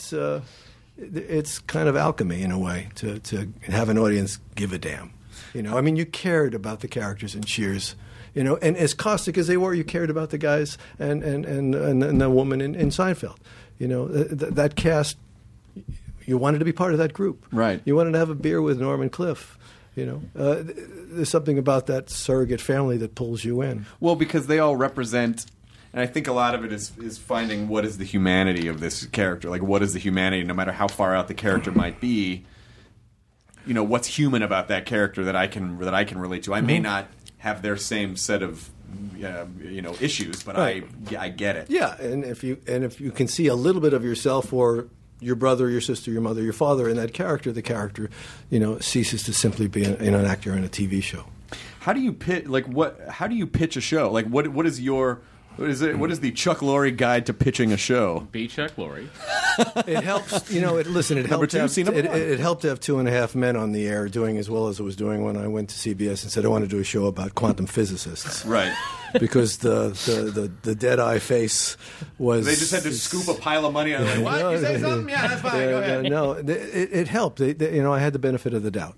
it's kind of alchemy in a way to have an audience give a damn. You cared about the characters in Cheers, and as caustic as they were, you cared about the guys and the woman in Seinfeld. That cast, you wanted to be part of that group. Right. You wanted to have a beer with Norm and Cliff. There's something about that surrogate family that pulls you in. Well, because they all represent. And I think a lot of it is finding what is the humanity of this character. Like, what is the humanity, no matter how far out the character might be. What's human about that character that I can relate to. I may not have their same set of issues, but right. I get it. Yeah, and if you can see a little bit of yourself or your brother, your sister, your mother, your father in that character, the character ceases to simply be an actor in a TV show. How do you pitch? How do you pitch a show? Like, what is your What is the Chuck Lorre guide to pitching a show? Be Chuck Lorre. It helps, it helped to have 2.5 Men on the air doing as well as it was doing when I went to CBS and said I want to do a show about quantum physicists. Right. Because the dead-eye face was... They just had to scoop a pile of money out of it. What? You say something? Yeah, that's fine. Go ahead. No, it helped. I had the benefit of the doubt.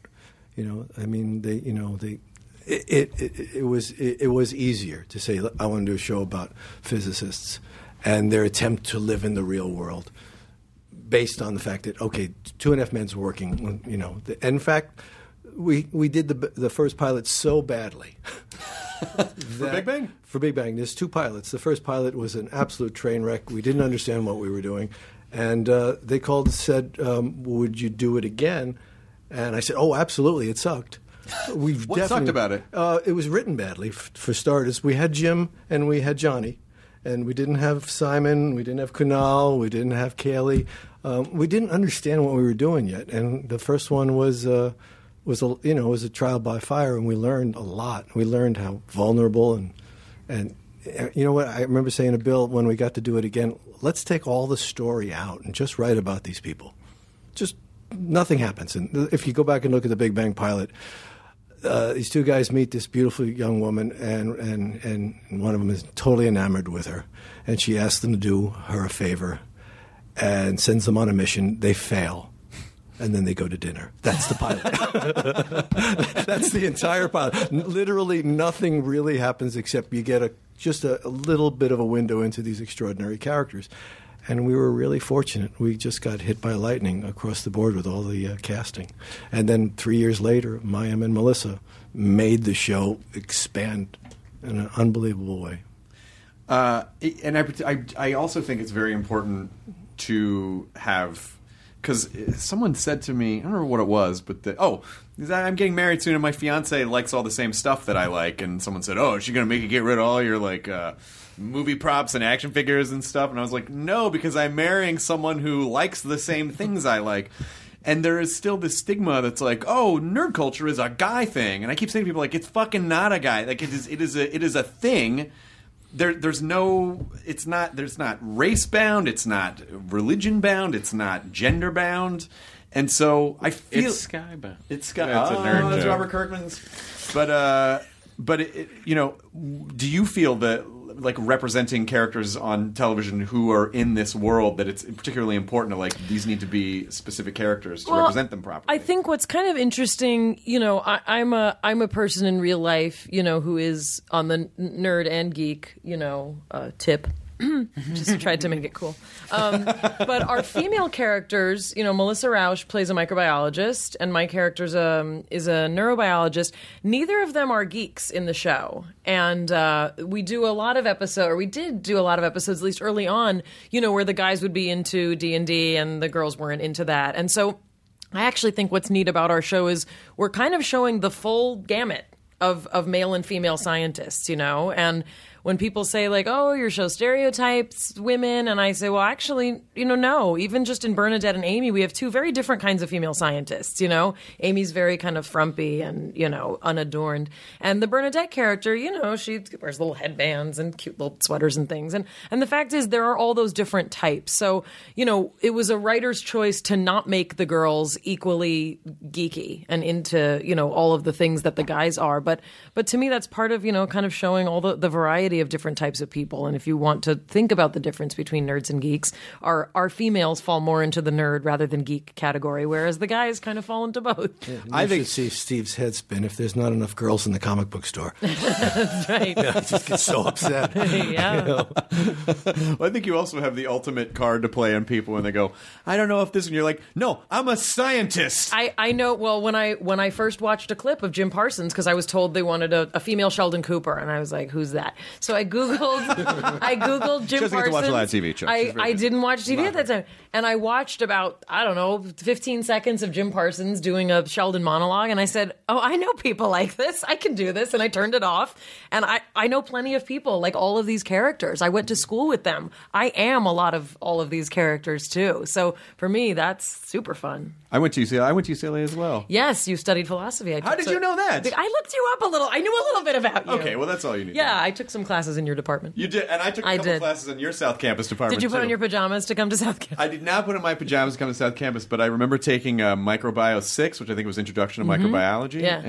It was easier to say I want to do a show about physicists and their attempt to live in the real world, based on the fact that 2.5 Men's working. In fact, we did the first pilot so badly. For Big Bang? For Big Bang, there's 2 pilots. The first pilot was an absolute train wreck. We didn't understand what we were doing, and they called and said, "Would you do it again?" And I said, "Oh, absolutely. It sucked." What sucked about it? It was written badly, for starters. We had Jim and we had Johnny, and we didn't have Simon, we didn't have Kunal, we didn't have Kaylee. We didn't understand what we were doing yet, and the first one was a trial by fire, and we learned a lot. We learned how vulnerable and you know what? I remember saying to Bill when we got to do it again, let's take all the story out and just write about these people. Just nothing happens. And if you go back and look at the Big Bang pilot, these 2 guys meet this beautiful young woman, and one of them is totally enamored with her, and she asks them to do her a favor and sends them on a mission. They fail, and then they go to dinner. That's the pilot. That's the entire pilot. Literally nothing really happens except you get just a little bit of a window into these extraordinary characters. And we were really fortunate. We just got hit by lightning across the board with all the casting. And then 3 years later, Mayim and Melissa made the show expand in an unbelievable way. And I also think it's very important to have, because someone said to me, I don't remember what it was, but I'm getting married soon and my fiance likes all the same stuff that I like, and someone said, oh, is she going to make you get rid of all your like movie props and action figures and stuff? And I was like, no, because I'm marrying someone who likes the same things I like. And there is still this stigma that's like, oh, nerd culture is a guy thing. And I keep saying to people, like, it's fucking not a guy. Like, it is a thing. There's not race bound, it's not religion bound, it's not gender bound. And so I feel it's skybound. It's sky. That's a nerd that's joke. Robert Kirkman's. But do you feel that, like, representing characters on television who are in this world, that it's particularly important to, like, these need to be specific characters to represent them properly? I think what's kind of interesting, I'm a person in real life, who is on the nerd and geek, tip. Just tried to make it cool. But our female characters, Melissa Rauch plays a microbiologist, and my character is a neurobiologist. Neither of them are geeks in the show. And we did do a lot of episodes, at least early on, where the guys would be into D&D and the girls weren't into that. And so I actually think what's neat about our show is we're kind of showing the full gamut of male and female scientists, and when people say, like, oh, your show stereotypes women, and I say, well, actually, no. Even just in Bernadette and Amy, we have two very different kinds of female scientists, Amy's very kind of frumpy and, unadorned. And the Bernadette character, she wears little headbands and cute little sweaters and things. And the fact is, there are all those different types. So, it was a writer's choice to not make the girls equally geeky and into, all of the things that the guys are. But to me, that's part of, kind of showing all the variety of different types of people. And if you want to think about the difference between nerds and geeks, our females fall more into the nerd rather than geek category, whereas the guys kind of fall into both. Yeah, I should see Steve's head spin if there's not enough girls in the comic book store. That's right. I just get so upset. Yeah. Well, I think you also have the ultimate card to play on people when they go, I don't know if this, and you're like, no, I'm a scientist. I know. Well, when I first watched a clip of Jim Parsons, because I was told they wanted a female Sheldon Cooper, and I was like, who's that? So I googled Jim She doesn't Parsons. get to watch a lot of TV shows. I didn't watch TV at that time, and I watched about 15 seconds of Jim Parsons doing a Sheldon monologue, and I said, oh, I know people like this. I can do this, and I turned it off. And I know plenty of people like all of these characters. I went to school with them. I am a lot of all of these characters too. So for me, that's super fun. I went to UCLA as well. Yes, you studied philosophy. How did you know that? I looked you up a little. I knew a little bit about you. Okay, well, that's all you need. Yeah, I took some classes in your department. You did, and I took a couple classes in your South Campus department. Did you put too. on your pajamas to come to South Campus? I did not put on my pajamas to come to South Campus, but I remember taking Microbio 6, which I think was Introduction to Microbiology, Yeah.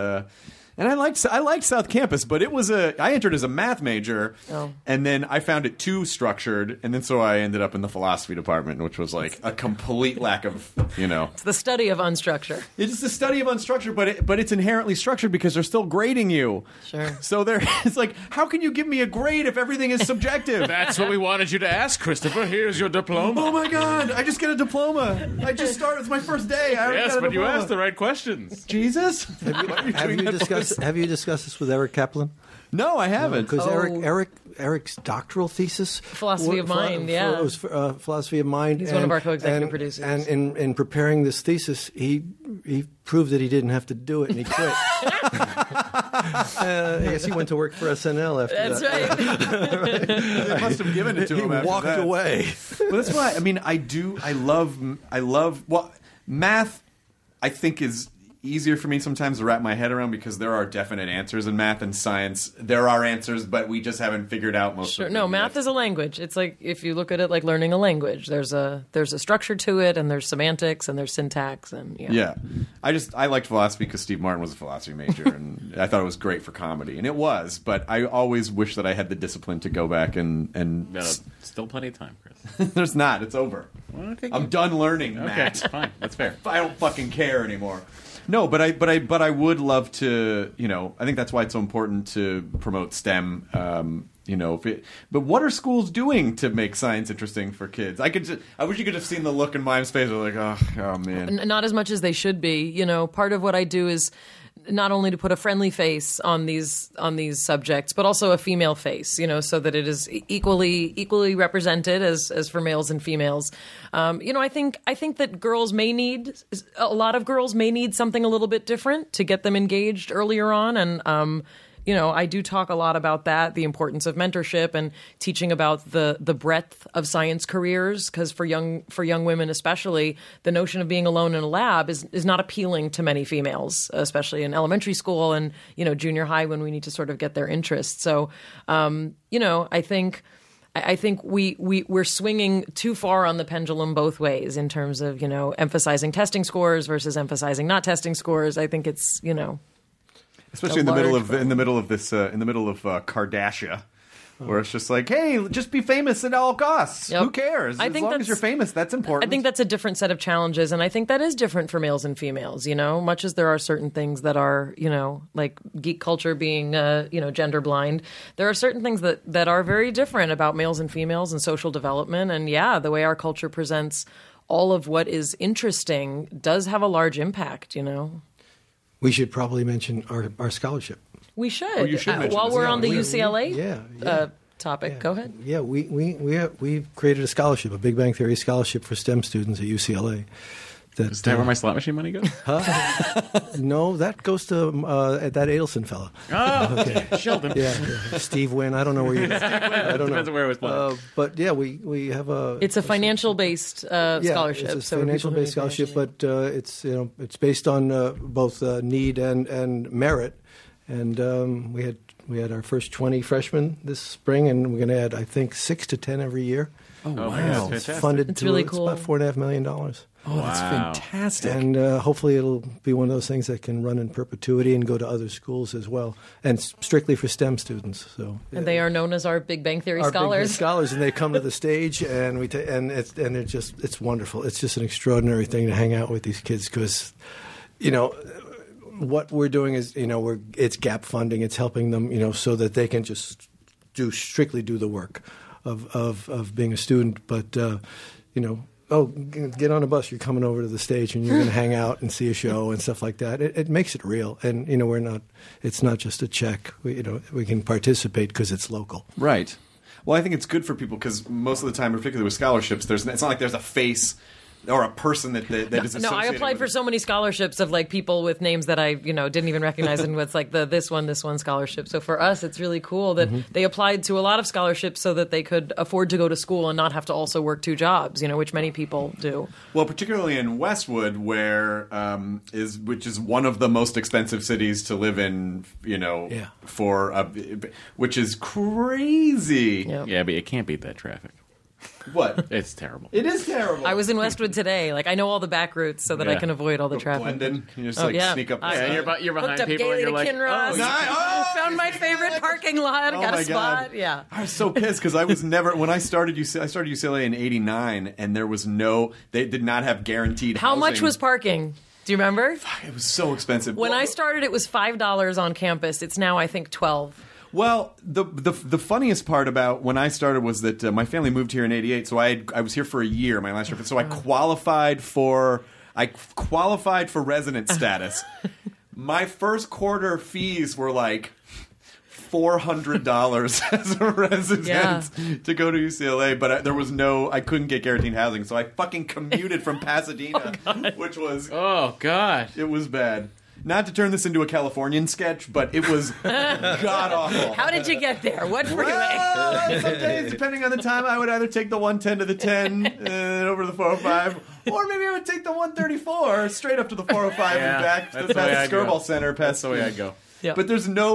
and I liked South Campus, but I entered as a math major, and then I found it too structured, and then so I ended up in the philosophy department, which was like a complete lack of, It's the study of unstructure. It's the study of unstructured, but it's inherently structured because they're still grading you. Sure. So it's like, how can you give me a grade if everything is subjective? That's what we wanted you to ask, Christopher. Here's your diploma. Oh my God! I just get a diploma. I just started. It's my first day. I Yes, got a but you diploma. asked the right questions. Jesus. Have you discussed this with Eric Kaplan? No, I haven't. Because Eric's doctoral thesis, Philosophy of Mind, yeah. was philosophy of mind. He's one of our co-executive producers. And in preparing this thesis, he proved that he didn't have to do it, and he quit. I guess he went to work for SNL after That's that. right. They must have given it to him. He after walked that. away. Well, that's why. I mean, I love. Well, math, I think, is easier for me sometimes to wrap my head around because there are definite answers in math and science. There are answers, but we just haven't figured out most of them. No, math is a language. It's like if you look at it like learning a language. There's a structure to it, and there's semantics, and there's syntax, and Yeah. I liked philosophy because Steve Martin was a philosophy major, and I thought it was great for comedy, and it was. But I always wish that I had the discipline to go back and No, still plenty of time, Chris. There's not. It's over. Well, I think I'm done learning, Okay, Matt. fine. That's fair. I don't fucking care anymore. No, but I would love to. I think that's why it's so important to promote STEM. But what are schools doing to make science interesting for kids? I wish you could have seen the look in Mime's face. I was like, oh man. Not as much as they should be. Part of what I do is not only to put a friendly face on these subjects, but also a female face, so that it is equally represented as for males and females. I think that a lot of girls may need something a little bit different to get them engaged earlier on, and I do talk a lot about that, the importance of mentorship and teaching about the breadth of science careers, because for young women especially, the notion of being alone in a lab is not appealing to many females, especially in elementary school and, junior high, when we need to sort of get their interest. So, I think we're swinging too far on the pendulum both ways in terms of, emphasizing testing scores versus emphasizing not testing scores. I think it's, especially in the middle of Kardashian, where it's just like, hey, just be famous at all costs. Yep. Who cares? As long as you're famous, that's important. I think that's a different set of challenges, and I think that is different for males and females. Much as there are certain things that are, like geek culture being, gender blind, there are certain things that are very different about males and females and social development. And the way our culture presents all of what is interesting does have a large impact. We should probably mention our scholarship. We should. Oh, you should mention while this. we're on the UCLA topic. Yeah. Go ahead. Yeah, we've created a scholarship, a Big Bang Theory scholarship for STEM students at UCLA. Is that where my slot machine money goes? No, that goes to that Adelson fella. Oh, okay. Sheldon. Yeah, Steve Wynn. I don't know where you. I don't Depends on where it was playing. But we have a. It's a financial based scholarship. It's a financial based scholarship, but it's based on both need and merit. And we had our first 20 freshmen this spring, and we're going to add, I think, 6 to 10 every year. Oh, wow. It's funded It's to really it's cool. about $4.5 million. Oh, that's fantastic. And hopefully it'll be one of those things that can run in perpetuity and go to other schools as well, and strictly for STEM students. So, And they are known as our Big Bang Theory our scholars. Big Bang scholars, and they come to the stage, and it's wonderful. It's just an extraordinary thing to hang out with these kids because, what we're doing is, it's gap funding. It's helping them, so that they can just strictly do the work of being a student. But, get on a bus. You're coming over to the stage, and you're going to hang out and see a show and stuff like that. It makes it real, and it's not just a check. We can participate because it's local. Right. Well, I think it's good for people because most of the time, particularly with scholarships, it's not like there's a face or a person that is associated. No, I applied for so many scholarships of like people with names that I didn't even recognize, and it's like this one scholarship. So for us, it's really cool that they applied to a lot of scholarships so that they could afford to go to school and not have to also work 2 jobs, which many people do. Well, particularly in Westwood, which is one of the most expensive cities to live in, which is crazy. Yep. Yeah, but you can't beat that traffic. What? It's terrible. It is terrible. I was in Westwood today. Like I know all the back routes so that I Yeah. can avoid all the traffic. Blend in. You just sneak up. I- the Yeah, side. you're behind Hooked up people and gaily you're to like, Kinross. Found my favorite parking lot. Oh Got my a spot. God. Yeah. I was so pissed because I was never when I started UCLA in '89, and there was they did not have guaranteed. How much housing. was parking? Do you remember? It was so expensive. When Well, I started, it was $5 on campus. It's now, I think, $12. Well, the funniest part about when I started was that my family moved here in '88, so I was here for a year, my last year, so I qualified for resident status. My first quarter fees were like $400 as a resident to go to UCLA, but I couldn't get guaranteed housing, so I fucking commuted from Pasadena, which was it was bad. Not to turn this into a Californian sketch, but it was god awful. How did you get there? What freeway? Well, some days, depending on the time, I would either take the 110 to the 10 and over to the 405, or maybe I would take the 134 straight up to the 405 and back to the Skirball Center. That's the way I'd go. Yep. But there's no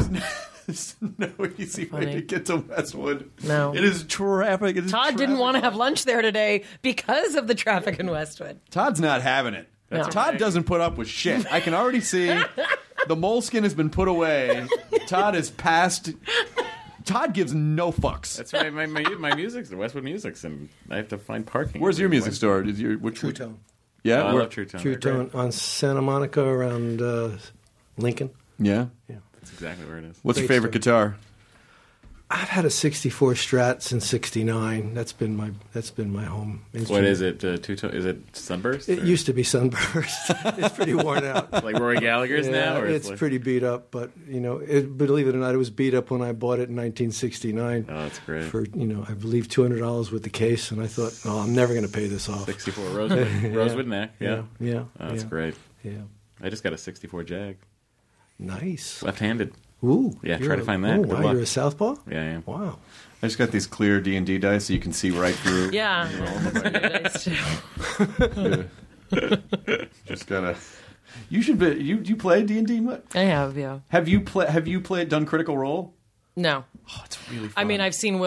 easy way to get to Westwood. No. It is traffic. Todd didn't want to have lunch there today because of the traffic in Westwood. Todd's not having it. No. Todd doesn't put up with shit. I can already see the moleskin has been put away. Todd is past. Todd gives no fucks. That's why my music's the Westwood Music's, and I have to find parking. Where's your music store? True Tone. Yeah, I love True Tone. True Tone on Santa Monica around Lincoln. Yeah. That's exactly where it is. What's your Great favorite store. guitar? I've had a '64 Strat since '69. That's been my home instrument. What is it? Is it Sunburst? It or- used to be Sunburst. It's pretty worn out. like Roy Gallagher's now? Or It's like- pretty beat up, but believe it or not, it was beat up when I bought it in 1969. Oh, that's great. For I believe $200 with the case, and I thought, oh, I'm never going to pay this off. 64 Rosewood neck. Yeah. Yeah. Oh, that's great. Yeah. I just got a 64 Jag. Nice. Left-handed. Ooh. Yeah, you're try to find that. Oh, Good wow, luck. you're a southpaw? Yeah, I am. Wow. I just got these clear D&D dice so you can see right through. Yeah. Nice too. Just gotta. You should be. You play D&D much? I have, yeah. Have you done Critical Role? No. Oh, it's really fun. I mean, I've seen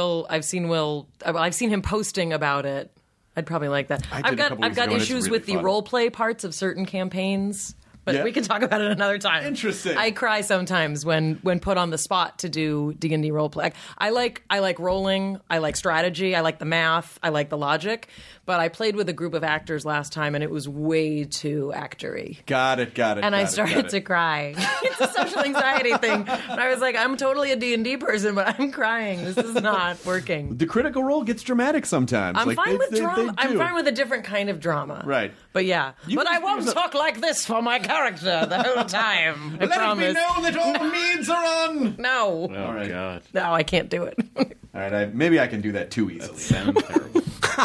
him posting about it. I'd probably like that. I did a couple I've weeks got ago, and it's issues really with the fun. role play parts of certain campaigns, but Yeah. we can talk about it another time. Interesting. I cry sometimes when put on the spot to do D&D role play. I like rolling. I like strategy. I like the math. I like the logic. But I played with a group of actors last time, and it was way too actory. Got it. And I started to cry. It's a social anxiety thing. And I was like, I'm totally a D&D person, but I'm crying. This is not working. The Critical Role gets dramatic sometimes. I'm Like, fine with drama. they I'm do. fine with a different kind of drama. Right. But yeah. But I won't talk like this for my character the whole time. I Let promise. me know that all meads are on. No. Oh, All right. God. No, I can't do it. All right, maybe I can do that too easily. Sounds terrible.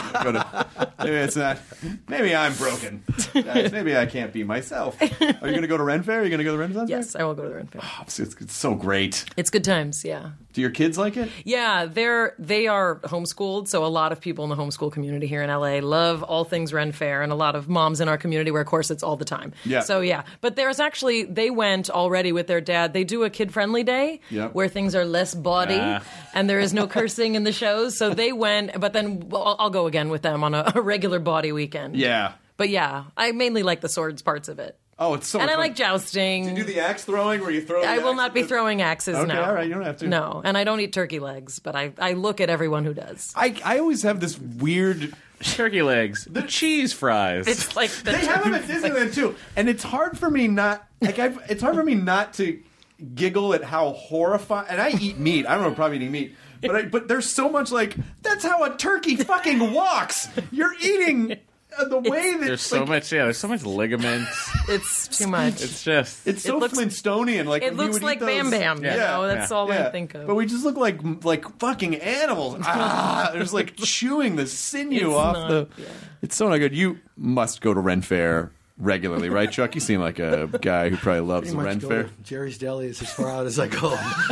Maybe it's not. Maybe I'm broken. Guys, maybe I can't be myself. Are you going to go to Ren Fair? Are you going to go to Renaissance Fair? Yes, I will go to the Ren Fair. Oh, it's so great. It's good times, yeah. Do your kids like it? Yeah, they are homeschooled, so a lot of people in the homeschool community here in LA love all things Ren Fair, and a lot of moms in our community where, of course, it's all the time. Yeah. So yeah, but they went already with their dad. They do a kid-friendly day Yep. where things are less bawdy and there is no cursing in the shows. So they went, but then I'll go again with them on a regular bawdy weekend. Yeah. But yeah, I mainly like the swords parts of it. Oh, it's so And much I fun. like jousting. Do you do the axe throwing where you throw the I will axe not at be the- throwing axes, Okay, no. all right, you don't have to. No, and I don't eat turkey legs, but I look at everyone who does. I always have this weird. Turkey legs. The cheese fries. It's like the They have them at Disneyland too, and it's hard for me not it's hard for me not to giggle at how horrifying. And I eat meat. I don't know, probably eating meat, but there's so much like that's how a turkey fucking walks. You're eating the way that There's so much. Yeah, there's so much ligaments. It's too much. It's just. It's so It looks- Flintstonian. Like It when you looks would like eat those, Bam Bam. You know, that's all I think of. But we just look like fucking animals. There's like chewing the sinew It's off not- the. yeah. It's so not good. You must go to Ren Fair regularly, right, Chuck? You seem like a guy who probably loves the Pretty Ren much go Fair. to Jerry's Deli is as far out as I go.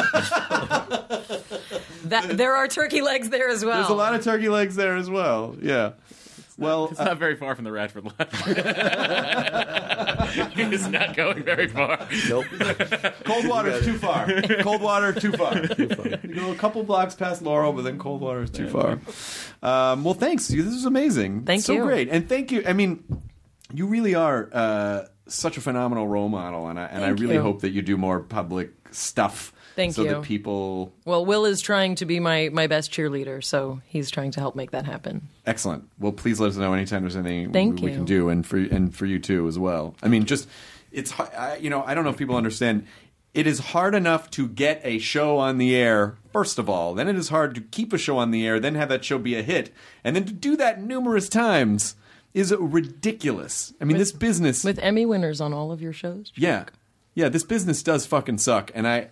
There are turkey legs there as well. There's a lot of turkey legs there as well. Yeah. Well, It's not very far from the Radford Library. It's not going very far. Nope. Coldwater's too far. Coldwater, too far. You go a couple blocks past Laurel, but then Coldwater's too far. Well, thanks. This is amazing. Thank so you. great. And thank you. I mean, you really are such a phenomenal role model, and I Thank really you. hope that you do more public stuff. Thank so you. that people. Well, Will is trying to be my best cheerleader, so he's trying to help make that happen. Excellent. Well, please let us know anytime there's anything Thank we you. can do, and for you too as well. I mean, just it's I don't know if people understand. It is hard enough to get a show on the air, first of all. Then it is hard to keep a show on the air, then have that show be a hit, and then to do that numerous times is ridiculous. I mean, this business With Emmy winners on all of your shows? yeah. Yeah, this business does fucking suck, and I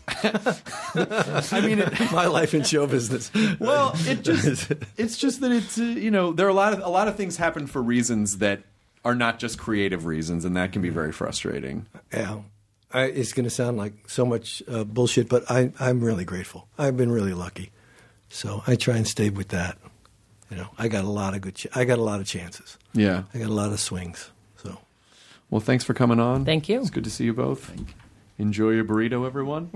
mean, My life in show business. well, it's just that it's there are a lot of things happen for reasons that are not just creative reasons, and that can be very frustrating. Yeah. It's going to sound like so much bullshit, but I'm really grateful. I've been really lucky, so I try and stay with that. I got a lot of I got a lot of chances. Yeah. I got a lot of swings. So Well, thanks for coming on. Thank you. It's good to see you both. Enjoy your burrito, everyone.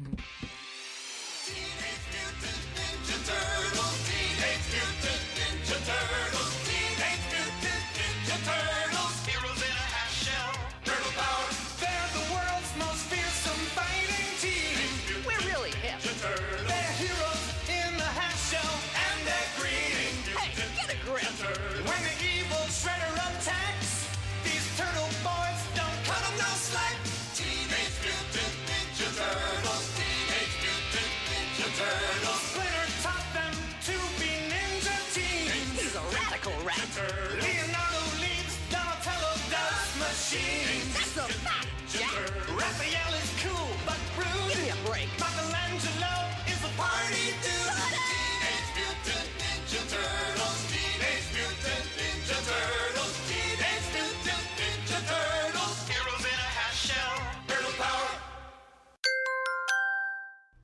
We're really hip. They're heroes in the half shell, and they're green. Hey, get a grip. When the evil shredder attacks, these turtle boys don't cut 'em no slack. Teenage Mutant Ninja Turtles. Teenage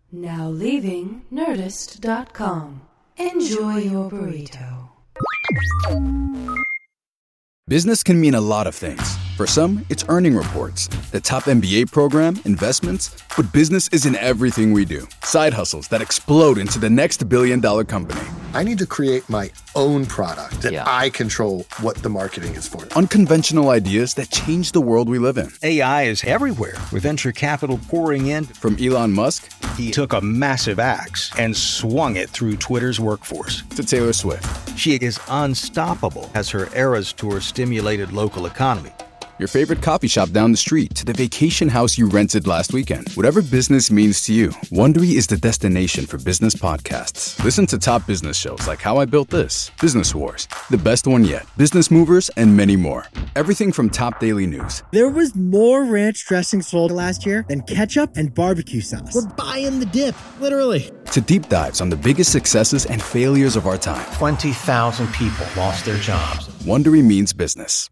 Now leaving Nerdist.com. Enjoy your burrito. Business can mean a lot of things. For some, it's earning reports, the top MBA program, investments, but business isn't everything we do. Side hustles that explode into the next billion-dollar company. I need to create my own product that I control what the marketing is for. Unconventional ideas that change the world we live in. AI is everywhere, with venture capital pouring in. From Elon Musk, he took a massive axe and swung it through Twitter's workforce. To Taylor Swift. She is unstoppable as her Eras Tour stimulated local economy. Your favorite coffee shop down the street to the vacation house you rented last weekend. Whatever business means to you, Wondery is the destination for business podcasts. Listen to top business shows like How I Built This, Business Wars, The Best One Yet, Business Movers, and many more. Everything from top daily news. There was more ranch dressing sold last year than ketchup and barbecue sauce. We're buying the dip, literally. To deep dives on the biggest successes and failures of our time. 20,000 people lost their jobs. Wondery means business.